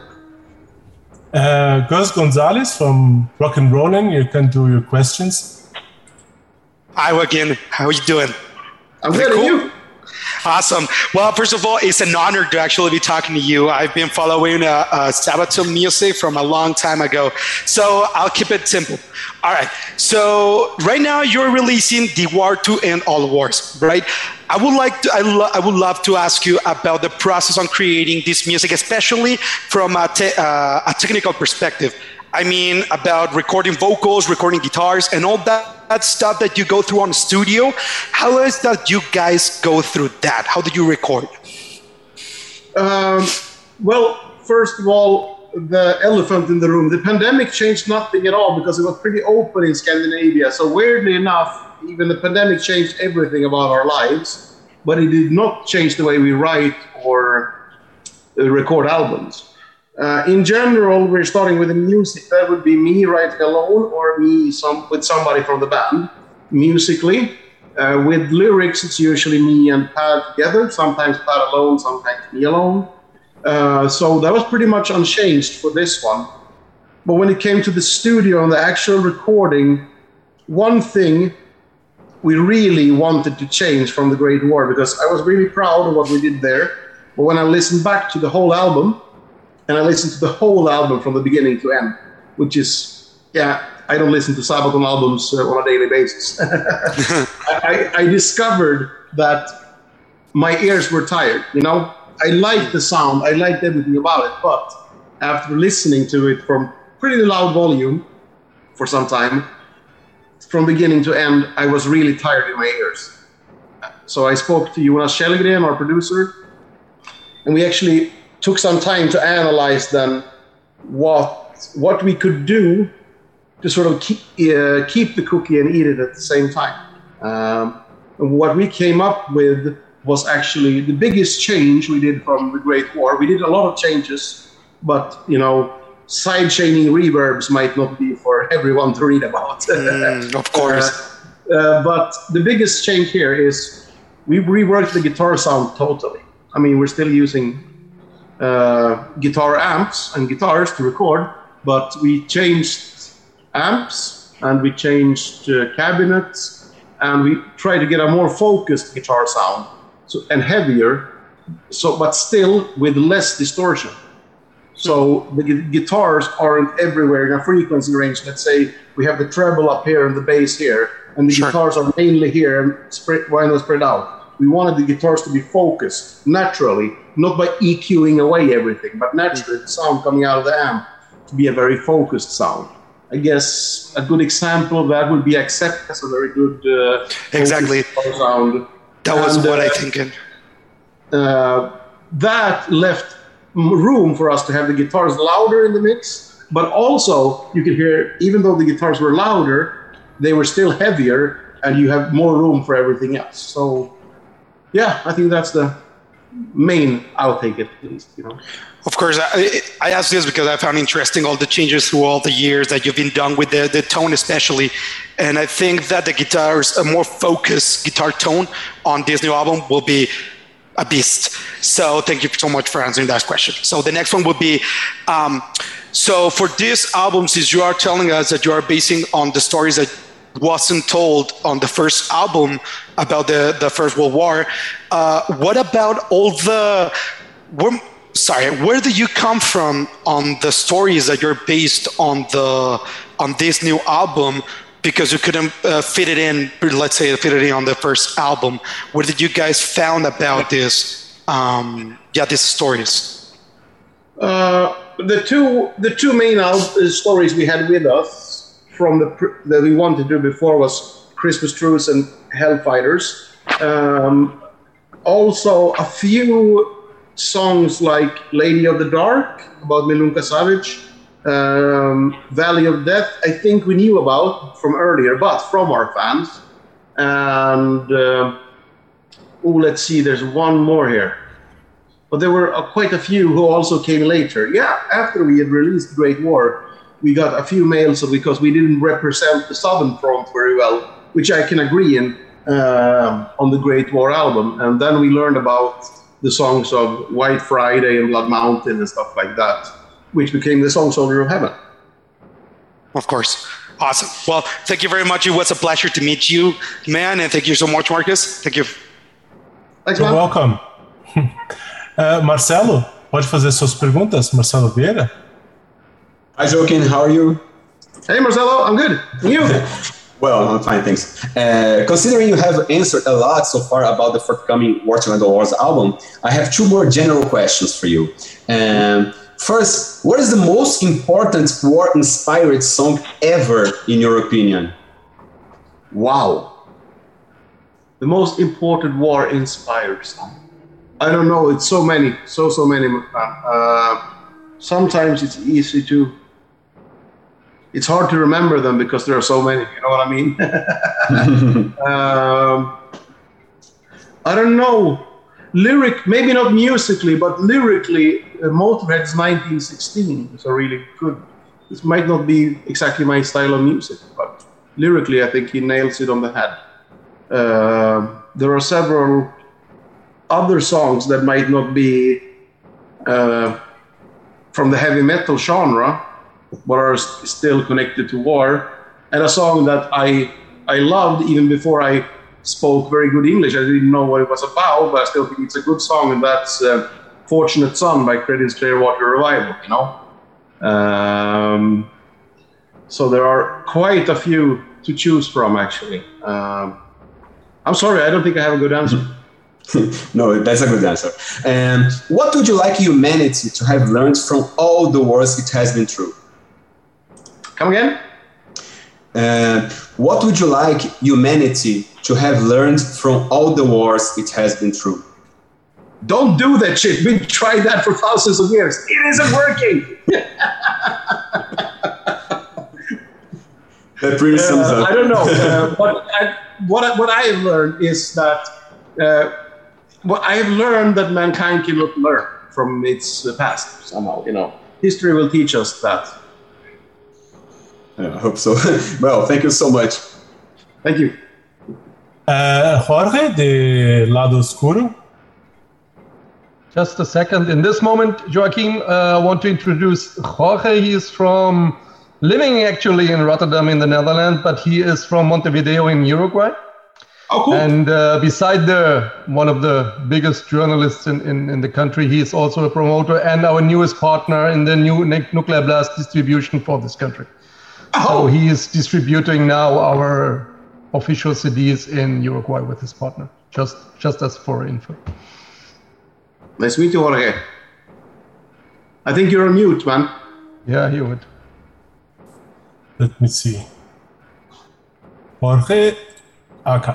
Uh, Gus Gonzalez from Rock and Rollin', you can do your questions. Hi, Joaquin. How are you doing? I'm good. Cool. You? Awesome. Well, first of all, it's an honor to actually be talking to you. I've been following uh, uh, Sabaton music from a long time ago. So I'll keep it simple. All right. So right now you're releasing The War to End All Wars, right? I would like to, I, lo- I would love to ask you about the process on creating this music, especially from a, te- uh, a technical perspective. I mean, about recording vocals, recording guitars, and all that, that stuff that you go through on the studio. How is that you guys go through that? How do you record? Um, well, first of all, the elephant in the room. The pandemic changed nothing at all because it was pretty open in Scandinavia. So weirdly enough, even the pandemic changed everything about our lives, but it did not change the way we write or uh, record albums. Uh, in general, we're starting with the music. That would be me writing alone or me some, with somebody from the band musically. Uh, with lyrics, it's usually me and Pat together, sometimes Pat alone, sometimes me alone. Uh, so that was pretty much unchanged for this one. But when it came to the studio and the actual recording, one thing we really wanted to change from The Great War, because I was really proud of what we did there. But when I listened back to the whole album, and I listened to the whole album from the beginning to end, which is, yeah, I don't listen to Sabaton albums uh, on a daily basis. I, I discovered that my ears were tired, you know? I liked the sound, I liked everything about it, but after listening to it from pretty loud volume for some time, from beginning to end, I was really tired in my ears. So I spoke to Jonas Kjellgren, our producer, and we actually took some time to analyze then what what we could do to sort of keep uh, keep the cookie and eat it at the same time. Um, and what we came up with was actually the biggest change we did from The Great War. We did a lot of changes, but you know, side chaining reverbs might not be for everyone to read about. Mm, of course. Uh, uh, but the biggest change here is we reworked the guitar sound totally. I mean, we're still using Uh, guitar amps and guitars to record, but we changed amps and we changed uh, cabinets and we tried to get a more focused guitar sound, so, and heavier, so but still with less distortion. So the gu- guitars aren't everywhere in a frequency range. Let's say we have the treble up here and the bass here, and the sure. guitars are mainly here and spread, why not spread out? We wanted the guitars to be focused naturally, not by EQing away everything, but naturally the sound coming out of the amp to be a very focused sound. I guess a good example of that would be Accept as a very good uh, exactly sound. That was and, what uh, I thinking. Uh, that left room for us to have the guitars louder in the mix, but also you could hear, even though the guitars were louder, they were still heavier, and you have more room for everything else. So, yeah, I think that's the main outtake at least, you know. Of course, I, I asked this because I found interesting all the changes through all the years that you've been done with the, the tone especially. And I think that the guitars, a more focused guitar tone on this new album will be a beast. So thank you so much for answering that question. So the next one would be, um, so for this album, since you are telling us that you are basing on the stories that wasn't told on the first album about the, the First World War, uh, what about all the, where, sorry, where do you come from on the stories that you're based on the on this new album? Because you couldn't uh, fit it in, let's say, fit it in on the first album. What did you guys found about this? Um, yeah, these stories. Uh, the two the two main al- stories we had with us from the pr- that we wanted to do before was Christmas Truce and Hellfighters. Um, also, a few songs like Lady of the Dark about Milunka Savic. Um, Valley of Death, I think we knew about from earlier, but from our fans. And uh, oh, let's see, there's one more here. But there were uh, quite a few who also came later. Yeah, after we had released Great War, we got a few mails because we didn't represent the Southern Front very well, which I can agree in uh, on the Great War album. And then we learned about the songs of White Friday and Blood Mountain and stuff like that, which became the song Soldier of Heaven. Of course. Awesome. Well, thank you very much. It was a pleasure to meet you, man, and thank you so much, Marcus. Thank you. Thanks, You're welcome. uh, Marcelo, pode fazer suas perguntas, Marcelo Vieira? Hi, Joaquin. How are you? Hey, Marcelo. I'm good. And you? Well, I'm fine, thanks. Uh, considering you have answered a lot so far about the forthcoming War to End All Wars album, I have two more general questions for you. Um, First, what is the most important war-inspired song ever, in your opinion? Wow. The most important war-inspired song. I don't know, it's so many, so, so many. Uh, sometimes it's easy to, it's hard to remember them because there are so many, you know what I mean? um, I don't know. Lyric, maybe not musically, but lyrically, uh, Motorhead's nineteen sixteen is a really good. This might not be exactly my style of music, but lyrically, I think he nails it on the head. Uh, there are several other songs that might not be uh, from the heavy metal genre, but are s- still connected to war. And a song that I I loved even before I spoke very good English. I didn't know what it was about, but I still think it's a good song, and that's uh, Fortunate Son by Creedence Clearwater Revival, you know? Um, so there are quite a few to choose from, actually. Um, I'm sorry, I don't think I have a good answer. No, that's a good answer. Um, what would you like humanity to have learned from all the wars it has been through? Come again? Uh, what would you like humanity to have learned from all the wars it has been through? Don't do that shit. We've tried that for thousands of years. It isn't working. That really sums uh, up. I don't know. Uh, what, I, what, I, what I have learned is that uh, what I have learned that mankind cannot learn from its past somehow. You know, history will teach us that. I hope so. Well, thank you so much. Thank you. Uh, Jorge, de Lado Oscuro. Just a second. In this moment, Joaquim, uh, I want to introduce Jorge. He is from, living actually in Rotterdam in the Netherlands, but he is from Montevideo in Uruguay. Oh, cool. And uh, beside the one of the biggest journalists in, in, in the country, he is also a promoter and our newest partner in the new Nuclear Blast distribution for this country. Oh. So he is distributing now our official C Ds in Uruguay with his partner, just just as for info. Nice to meet you, Jorge. I think you're on mute, man. Yeah, you would. Let me see. Jorge Aka.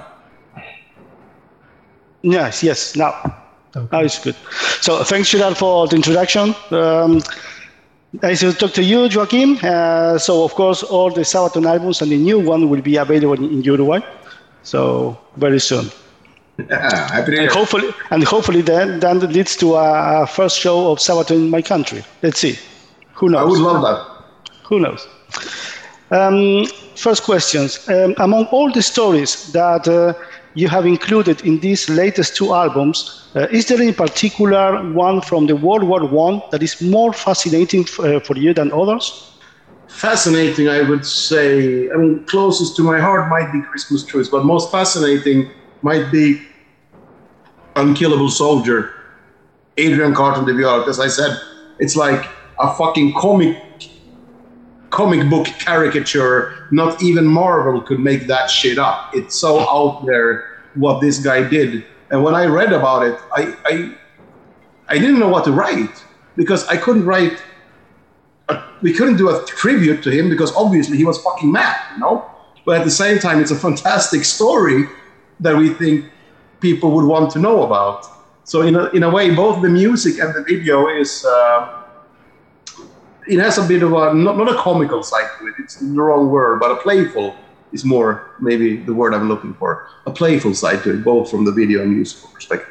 Yes, yes, now. Okay. Now it's good. So thanks, Gerard, for the introduction. Um, Nice to talk to you, Joaquim. Uh, so, of course, all the Sabaton albums and the new one will be available in, in Uruguay. So, very soon. Yeah, happy to and hear. hopefully, and hopefully, then then it leads to a first show of Sabaton in my country. Let's see. Who knows? I would love that. Who knows? Um, first questions. Um, among all the stories that uh, you have included in these latest two albums, uh, is there in particular one from the World War One that is more fascinating f- uh, for you than others? Fascinating, I would say. I mean, closest to my heart might be Christmas Truce, but most fascinating might be Unkillable Soldier, Adrian Carton de Viart. As I said, it's like a fucking comic comic book caricature. Not even Marvel could make that shit up. It's so out there what this guy did. And when I read about it, I I, I didn't know what to write because I couldn't write. A, we couldn't do a tribute to him because obviously he was fucking mad, you know. But at the same time, it's a fantastic story that we think people would want to know about. So in a, in a way, both the music and the video is, uh, it has a bit of a, not, not a comical side to it, it's the wrong word, but a playful is more maybe the word I'm looking for. A playful side to it, both from the video and musical perspective.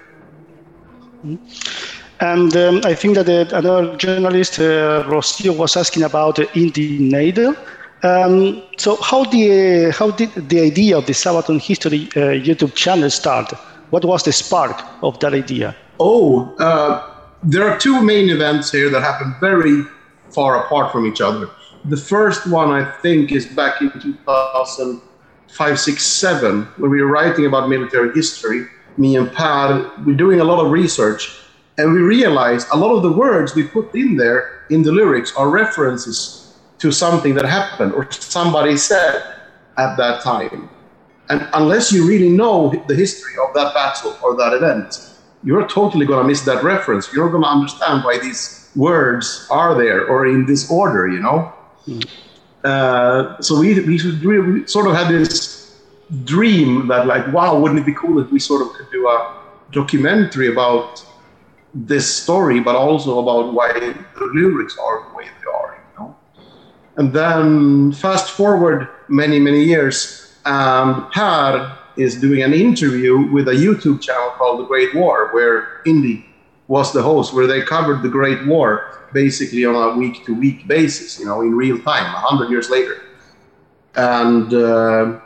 And um, I think that the, another journalist, uh, Rocio, was asking about uh, Indie Nader. Um, so how, the, how did the idea of the Sabaton History uh, YouTube channel start? What was the spark of that idea? Oh, uh, there are two main events here that happen very far apart from each other. The first one, I think, is back in two thousand five, six, seven, when we were writing about military history. Me and Per, we're doing a lot of research, and we realized a lot of the words we put in there in the lyrics are references to something that happened or somebody said at that time. And unless you really know the history of that battle or that event, you're totally going to miss that reference. You're not going to understand why these words are there or in this order, you know? Mm. Uh, so we, we, we sort of had this dream that like, wow, wouldn't it be cool if we sort of could do a documentary about this story, but also about why the lyrics are the way they are. And then fast forward many, many years, um, Per is doing an interview with a YouTube channel called The Great War, where Indie was the host, where they covered the Great War basically on a week-to-week basis, you know, in real time, a hundred years later. And uh,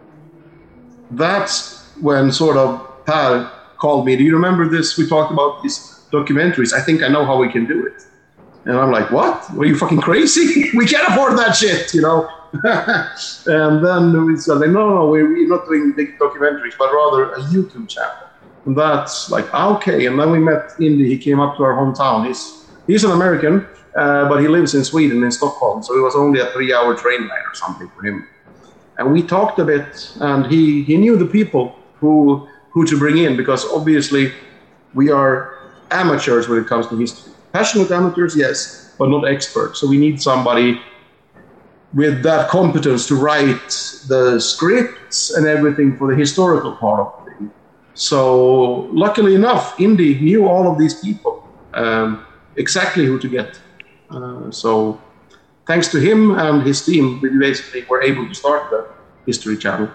that's when sort of Per called me, do you remember this? We talked about these documentaries. I think I know how we can do it. And I'm like, what? Are you fucking crazy? We can't afford that shit, you know? And then we said, like, no, no, we're not doing big documentaries, but rather a YouTube channel. And that's like, okay. And then we met Indy. He came up to our hometown. He's he's an American, uh, but he lives in Sweden, in Stockholm. So it was only a three-hour train ride or something for him. And we talked a bit, and he, he knew the people who who to bring in, because obviously we are amateurs when it comes to history. Passionate amateurs, yes, but not experts. So we need somebody with that competence to write the scripts and everything for the historical part of the thing. So luckily enough, Indy knew all of these people, um, exactly who to get. Uh, so thanks to him and his team, we basically were able to start the History Channel.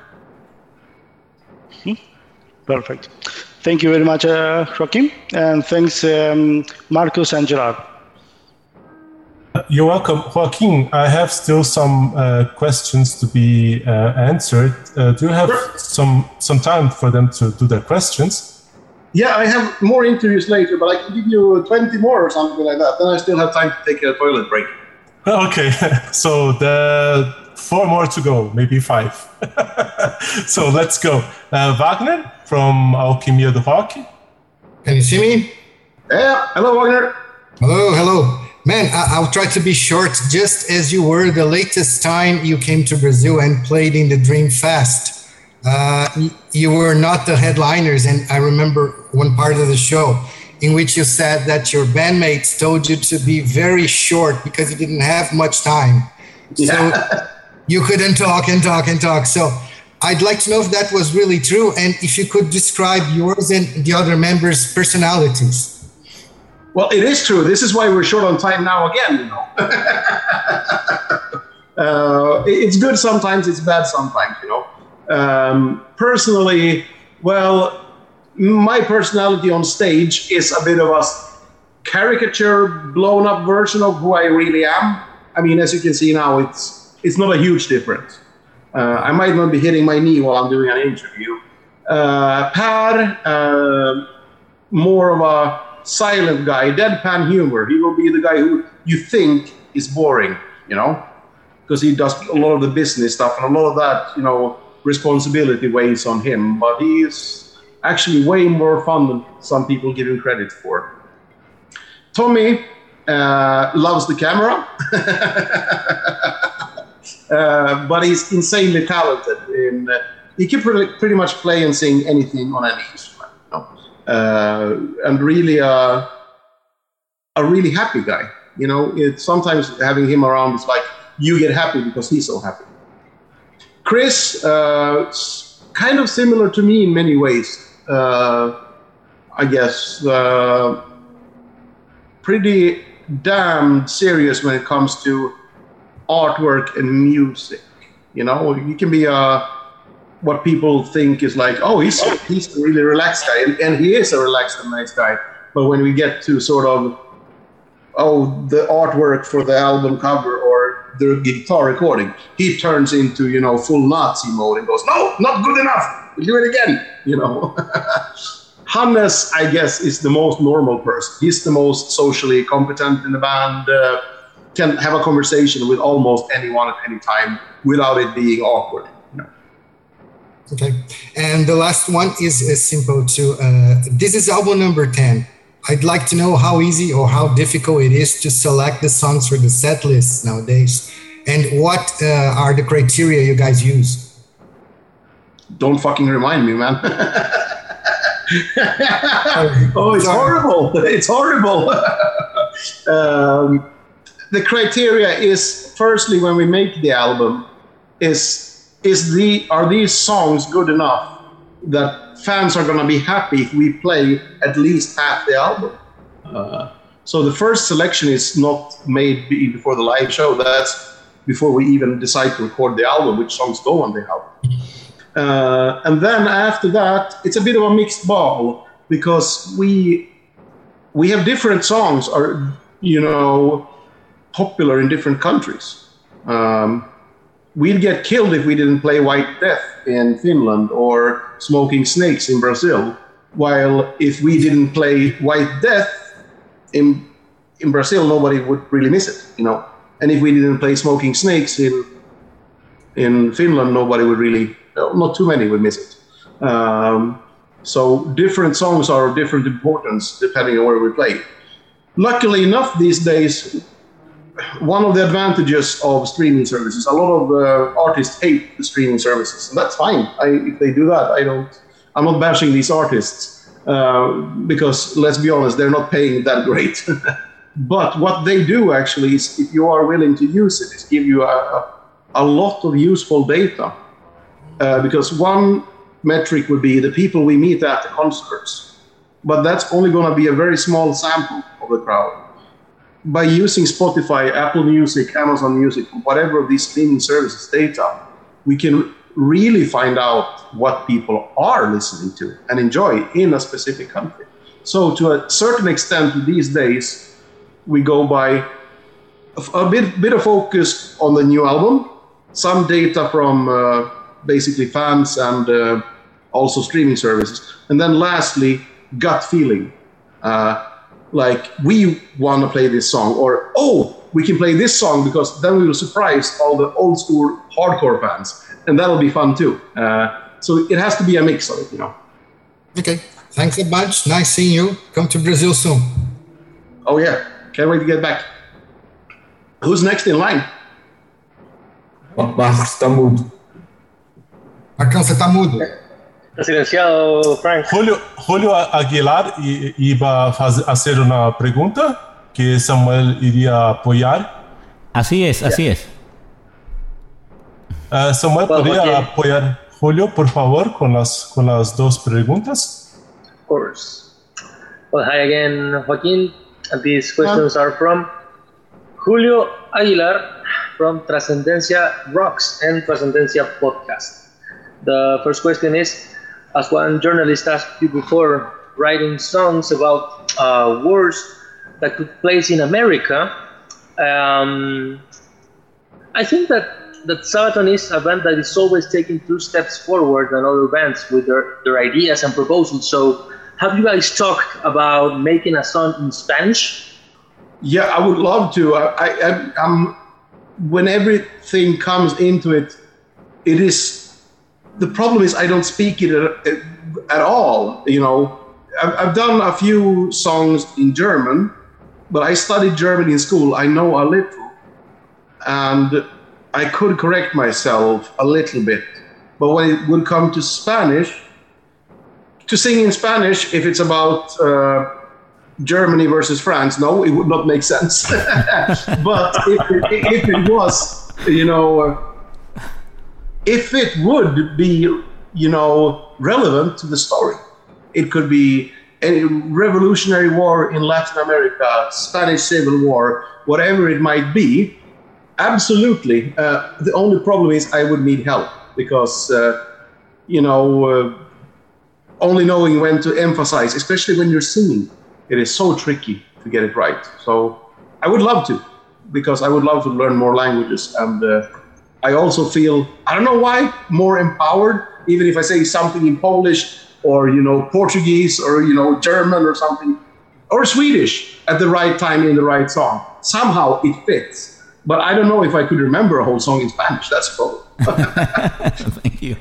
Perfect. Thank you very much, uh, Joaquin, and thanks, um, Marcus and Gerard. You're welcome. Joaquin, I have still some uh, questions to be uh, answered. Uh, do you have sure. some some time for them to do their questions? Yeah, I have more interviews later, but I can give you twenty more or something like that. Then I still have time to take a toilet break. Okay, so the four more to go, maybe five. So let's go. Uh, Wagner from Alquimia do Rock. Can you see me? Yeah, hello Wagner. Hello, hello. Man, I- I'll try to be short. Just as you were the latest time you came to Brazil and played in the Dream Fest, uh, y- you were not the headliners. And I remember one part of the show in which you said that your bandmates told you to be very short because you didn't have much time. Yeah. So you couldn't talk and talk and talk. So I'd like to know if that was really true, and if you could describe yours and the other members' personalities. Well, it is true. This is why we're short on time now again, you know. uh, it's good sometimes, it's bad sometimes, you know. Um, personally, well, my personality on stage is a bit of a caricature, blown up version of who I really am. I mean, as you can see now, it's it's not a huge difference. Uh, I might not be hitting my knee while I'm doing an interview. Uh, Per, uh, more of a silent guy, deadpan humor. He will be the guy who you think is boring, you know, because he does a lot of the business stuff and a lot of that, you know, responsibility weighs on him. But he is actually way more fun than some people give him credit for. Tommy uh, loves the camera, uh, but he's insanely talented. In, uh, he can pretty, pretty much play and sing anything on any instrument, you know? uh, and really uh, a really happy guy. You know, it's sometimes having him around is like you get happy because he's so happy. Chris, uh, kind of similar to me in many ways. Uh, I guess uh, pretty damn serious when it comes to artwork and music. You know, you can be a what people think is like, oh, he's he's a really relaxed guy, and, and he is a relaxed and nice guy. But when we get to sort of, oh, the artwork for the album cover or the guitar recording, he turns into, you know, full Nazi mode and goes, no, not good enough. We'll do it again, you know. Hannes, I guess, is the most normal person. He's the most socially competent in the band, uh, can have a conversation with almost anyone at any time without it being awkward. Okay, and the last one is uh, simple too. Uh, this is album number ten. I'd like to know how easy or how difficult it is to select the songs for the set list nowadays, and what uh, are the criteria you guys use? Don't fucking remind me, man. Oh, it's horrible. It's horrible. um, the criteria is, firstly, when we make the album, is Is the are these songs good enough that fans are going to be happy if we play at least half the album? Uh, so the first selection is not made before the live show. That's before we even decide to record the album, which songs go on the album. Uh, and then after that, it's a bit of a mixed ball because we we have different songs are, you know, popular in different countries. Um, We'd get killed if we didn't play White Death in Finland or Smoking Snakes in Brazil. While if we didn't play White Death in in Brazil, nobody would really miss it, you know. And if we didn't play Smoking Snakes in in Finland, nobody would really, not too many would miss it. Um, so different songs are of different importance depending on where we play. Luckily enough, these days, one of the advantages of streaming services, a lot of uh, artists hate the streaming services, and that's fine. I, if they do that, I don't. I'm not bashing these artists uh, because, let's be honest, they're not paying that great. But what they do actually is, if you are willing to use it, is give you a, a, a lot of useful data. Uh, because one metric would be the people we meet at the concerts, but that's only going to be a very small sample of the crowd. By using Spotify, Apple Music, Amazon Music, whatever of these streaming services data, we can really find out what people are listening to and enjoy in a specific country. So to a certain extent these days, we go by a bit, bit of focus on the new album, some data from uh, basically fans and uh, also streaming services. And then lastly, gut feeling. Uh, Like, we want to play this song, or, oh, we can play this song because then we will surprise all the old school hardcore fans, and that'll be fun too. Uh, so it has to be a mix of it, you know. Okay, thanks a bunch. Nice seeing you. Come to Brazil soon. Oh yeah, can't wait to get back. Who's next in line? Marcos tá mudo. Marcão, você tá mudo. Está silenciado, Frank. Julio, Julio Aguilar iba a hacer una pregunta que Samuel iría a apoyar. Así es, así es. Uh, Samuel, Well, ¿podría okay. apoyar Julio, por favor, con las, con las dos preguntas? Of course. Well, hi again, Joaquin. And these questions are from Julio Aguilar from Trascendencia Rocks and Trascendencia Podcast. The first question is, as one journalist asked you before, writing songs about uh, wars that took place in America. Um, I think that, that Sabaton is a band that is always taking two steps forward than other bands with their, their ideas and proposals. So have you guys talked about making a song in Spanish? Yeah, I would love to. I, I, I'm, when everything comes into it, it is, the problem is I don't speak it at, at all. You know, I've, I've done a few songs in German, but I studied German in school. I know a little, and I could correct myself a little bit. But when it would come to Spanish, to sing in Spanish, if it's about uh, Germany versus France, no, it would not make sense. But if it, if it was, you know, uh, if it would be, you know, relevant to the story, it could be a revolutionary war in Latin America, Spanish Civil War, whatever it might be. Absolutely. Uh, the only problem is I would need help because, uh, you know, uh, only knowing when to emphasize, especially when you're singing, it is so tricky to get it right. So I would love to, because I would love to learn more languages. And uh, I also feel, I don't know why, more empowered, even if I say something in Polish or, you know, Portuguese or, you know, German or something, or Swedish at the right time in the right song. Somehow it fits. But I don't know if I could remember a whole song in Spanish. That's a problem. Thank you.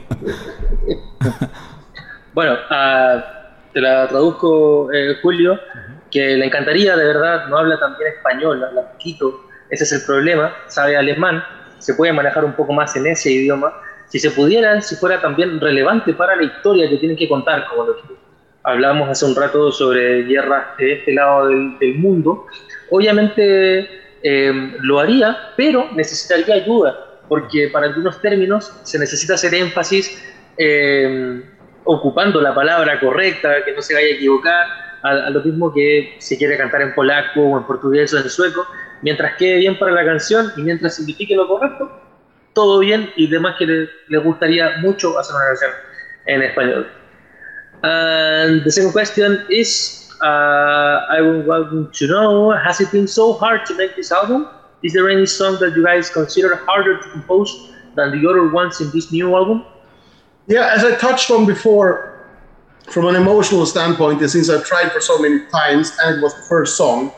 Bueno, uh, te la traduzco, eh, Julio, que le encantaría, de verdad, no habla tan bien español, habla poquito, ese es el problema, sabe alemán, se puede manejar un poco más en ese idioma. Si se pudiera, si fuera también relevante para la historia que tienen que contar, como lo que hablamos hace un rato sobre guerras de este lado del, del mundo, obviamente eh, lo haría, pero necesitaría ayuda, porque para algunos términos se necesita hacer énfasis eh, ocupando la palabra correcta, que no se vaya a equivocar, a, a lo mismo que si quiere cantar en polaco o en portugués o en sueco, mientras quede bien para la canción y mientras signifique lo correcto, todo bien, y demás que le, le gustaría mucho hacer una canción en español. And the second question is, uh, I would want to know, has it been so hard to make this album? Is there any song that you guys consider harder to compose than the other ones in this new album? Yeah, as I touched on before, from an emotional standpoint, since I've tried for so many times, and it was the first song,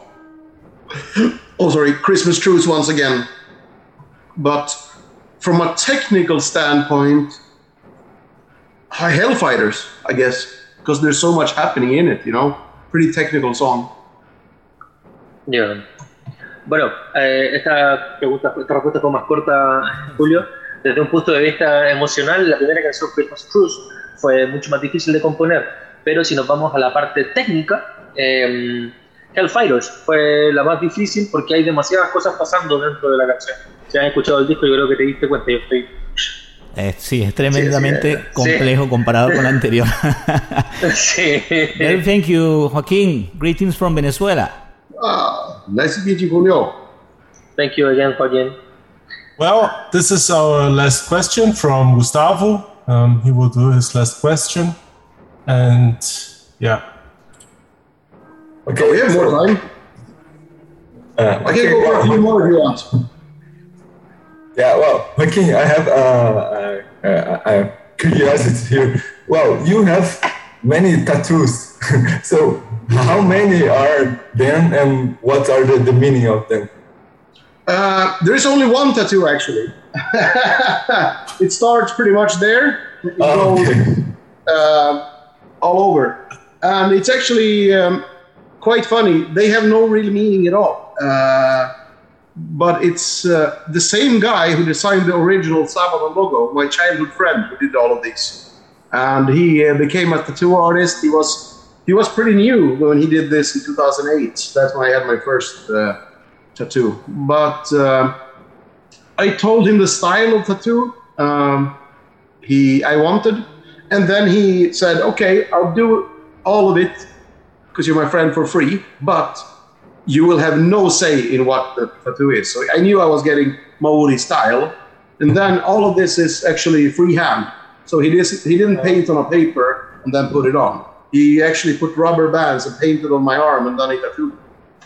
oh sorry, Christmas Truce once again. But from a technical standpoint, High Hellfighters, I guess, because there's so much happening in it, you know, pretty technical song. Yeah. Bueno, eh, esta pregunta, esta respuesta fue más corta, Julio. Desde un punto de vista emocional, la primera canción, Christmas Truce, fue mucho más difícil de componer, pero si nos vamos a la parte técnica, eh, Hellfighters fue la más difícil porque hay demasiadas cosas pasando dentro de la canción. Si has escuchado el disco, yo creo que te diste cuenta, yo estoy... Eh, sí, es tremendamente sí, sí, complejo sí. comparado con la anterior. Sí. Well, thank you, Joaquín. Greetings from Venezuela. Ah, nice to meet you, Julio. Thank you again, Joaquín. Well, this is our last question from Gustavo. Um, he will do his last question. And yeah. Okay, we have more time. Uh, I can go for a few more if you want. Yeah, well, Joaquin, I have uh, a, a, a curiosity here. Well, you have many tattoos. So how many are them and what are the, the meaning of them? Uh, there is only one tattoo, actually. It starts pretty much there. It Oh, goes okay. uh, all over. And it's actually um, quite funny. They have no real meaning at all. Uh, but it's uh, the same guy who designed the original Sabaton logo, my childhood friend who did all of these. And he uh, became a tattoo artist. He was he was pretty new when he did this in two thousand eight. That's when I had my first uh, tattoo. But uh, I told him the style of tattoo um, he I wanted. And then he said, okay, I'll do all of it because you're my friend for free, but you will have no say in what the tattoo is. So I knew I was getting Maori style. And then all of this is actually freehand. So he, dis- he didn't paint on a paper. and then put it on. He actually put rubber bands and painted on my arm and done a tattoo.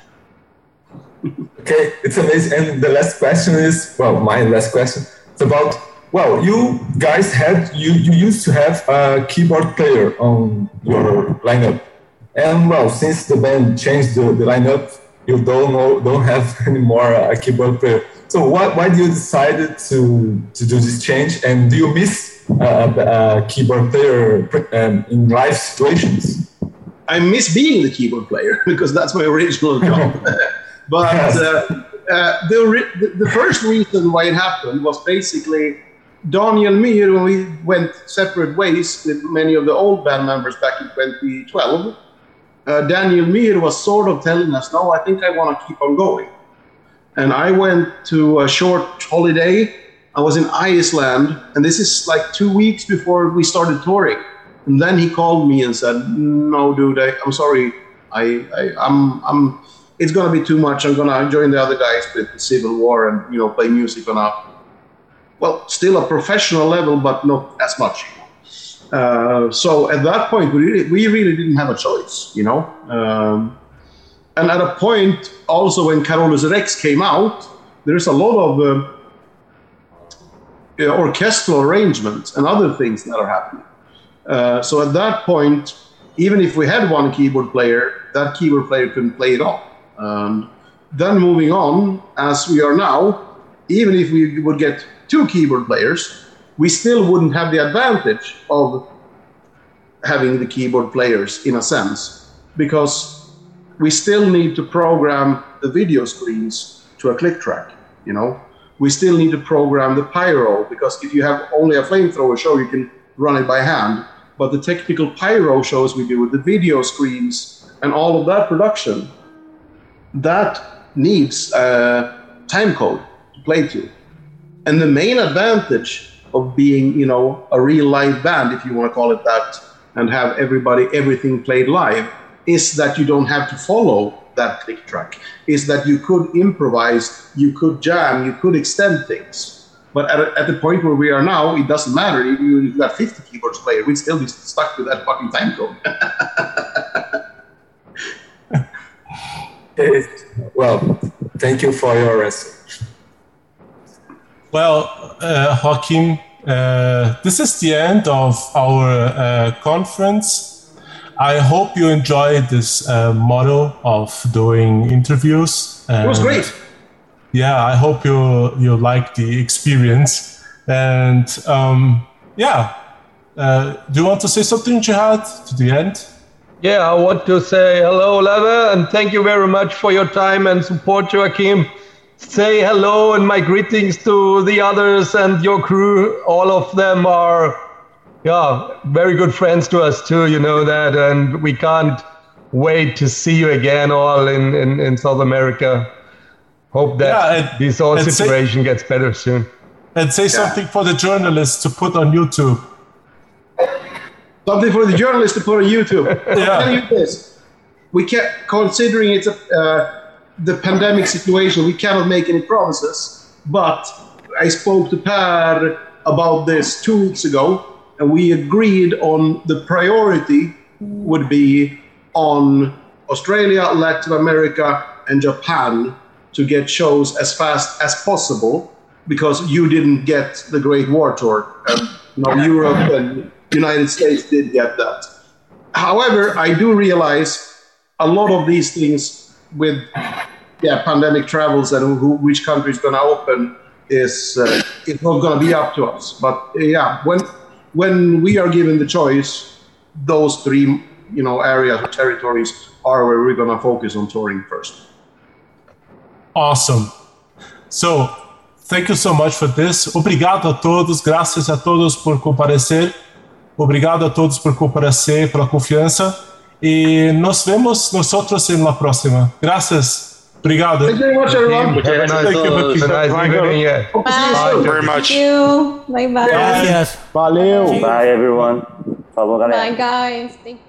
Okay, it's amazing. And the last question is, well, my last question. It's about, well, you guys had, you, you used to have a keyboard player on your lineup. And well, since the band changed the, the lineup, you don't know, don't have anymore a keyboard player. So why, why did you decide to, to do this change? And do you miss a, a keyboard player um, in live situations? I miss being the keyboard player because that's my original job. But uh, uh, the, re- the, the first reason why it happened was basically Daniel Mir, when we went separate ways with many of the old band members back in twenty twelve, uh, Daniel Mir was sort of telling us, no, I think I want to keep on going. And I went to a short holiday. I was in Iceland, and this is like two weeks before we started touring. And then he called me and said, no, dude, I, I'm sorry. I, I, I'm, I'm, it's going to be too much. I'm going to join the other guys with the Civil War and, you know, play music on a, well, still a professional level, but not as much. Uh, so at that point, we really, we really didn't have a choice, you know. Um, and at a point, also when Carolus Rex came out, there's a lot of uh, orchestral arrangements and other things that are happening. Uh, so at that point, even if we had one keyboard player, that keyboard player couldn't play it all. Um, then moving on, as we are now, even if we would get two keyboard players, we still wouldn't have the advantage of having the keyboard players in a sense, because we still need to program the video screens to a click track, you know. We still need to program the pyro, because if you have only a flamethrower show, you can run it by hand. But the technical pyro shows we do with the video screens and all of that production, that needs a time code to play to. And the main advantage of being, you know, a real live band, if you want to call it that, and have everybody, everything played live, is that you don't have to follow that click track, is that you could improvise, you could jam, you could extend things. But at, at the point where we are now, it doesn't matter. If you, if you got fifty keyboards players, we'd still be stuck with that fucking time code. Okay. Well, thank you for your answer. Well, uh, Joaquin, uh, this is the end of our uh, conference. I hope you enjoyed this uh, model of doing interviews. It was great. Yeah, I hope you you like the experience. And um, yeah, uh, do you want to say something, Jihad, to the end? Yeah, I want to say hello, Leve, and thank you very much for your time and support, Joachim. Say hello and my greetings to the others and your crew. All of them are, yeah, very good friends to us too, you know that, and we can't wait to see you again all in, in, in South America. Hope that yeah, and, this whole situation say, gets better soon. And say yeah. something for the journalists to put on YouTube. Something for the journalists to put on YouTube. Yeah. I'll tell you this. We can't, considering it's a, uh, the pandemic situation, we cannot make any promises. But I spoke to Per about this two weeks ago, and we agreed on the priority would be on Australia, Latin America, and Japan to get shows as fast as possible, because you didn't get the Great War Tour. And, you know, Europe and United States did get that. However, I do realize a lot of these things with yeah, pandemic travels and who, which country is going to open is uh, it's not going to be up to us. But uh, yeah, when when we are given the choice, those three you know areas or territories are where we're going to focus on touring first. Awesome. So, thank you so much for this. Obrigado a todos, graças a todos por comparecer. Obrigado a todos por comparecer, pela confiança. E nos vemos nosotros en la próxima. Gracias. Obrigado. Thank you very much, everyone. Have a nice, Thank you. nice evening. Yeah. Bye. Thank you very much. Thank you. Bye bye. Gracias. Valeu. Bye, everyone. Falou, galera. Bye, guys. Thank you.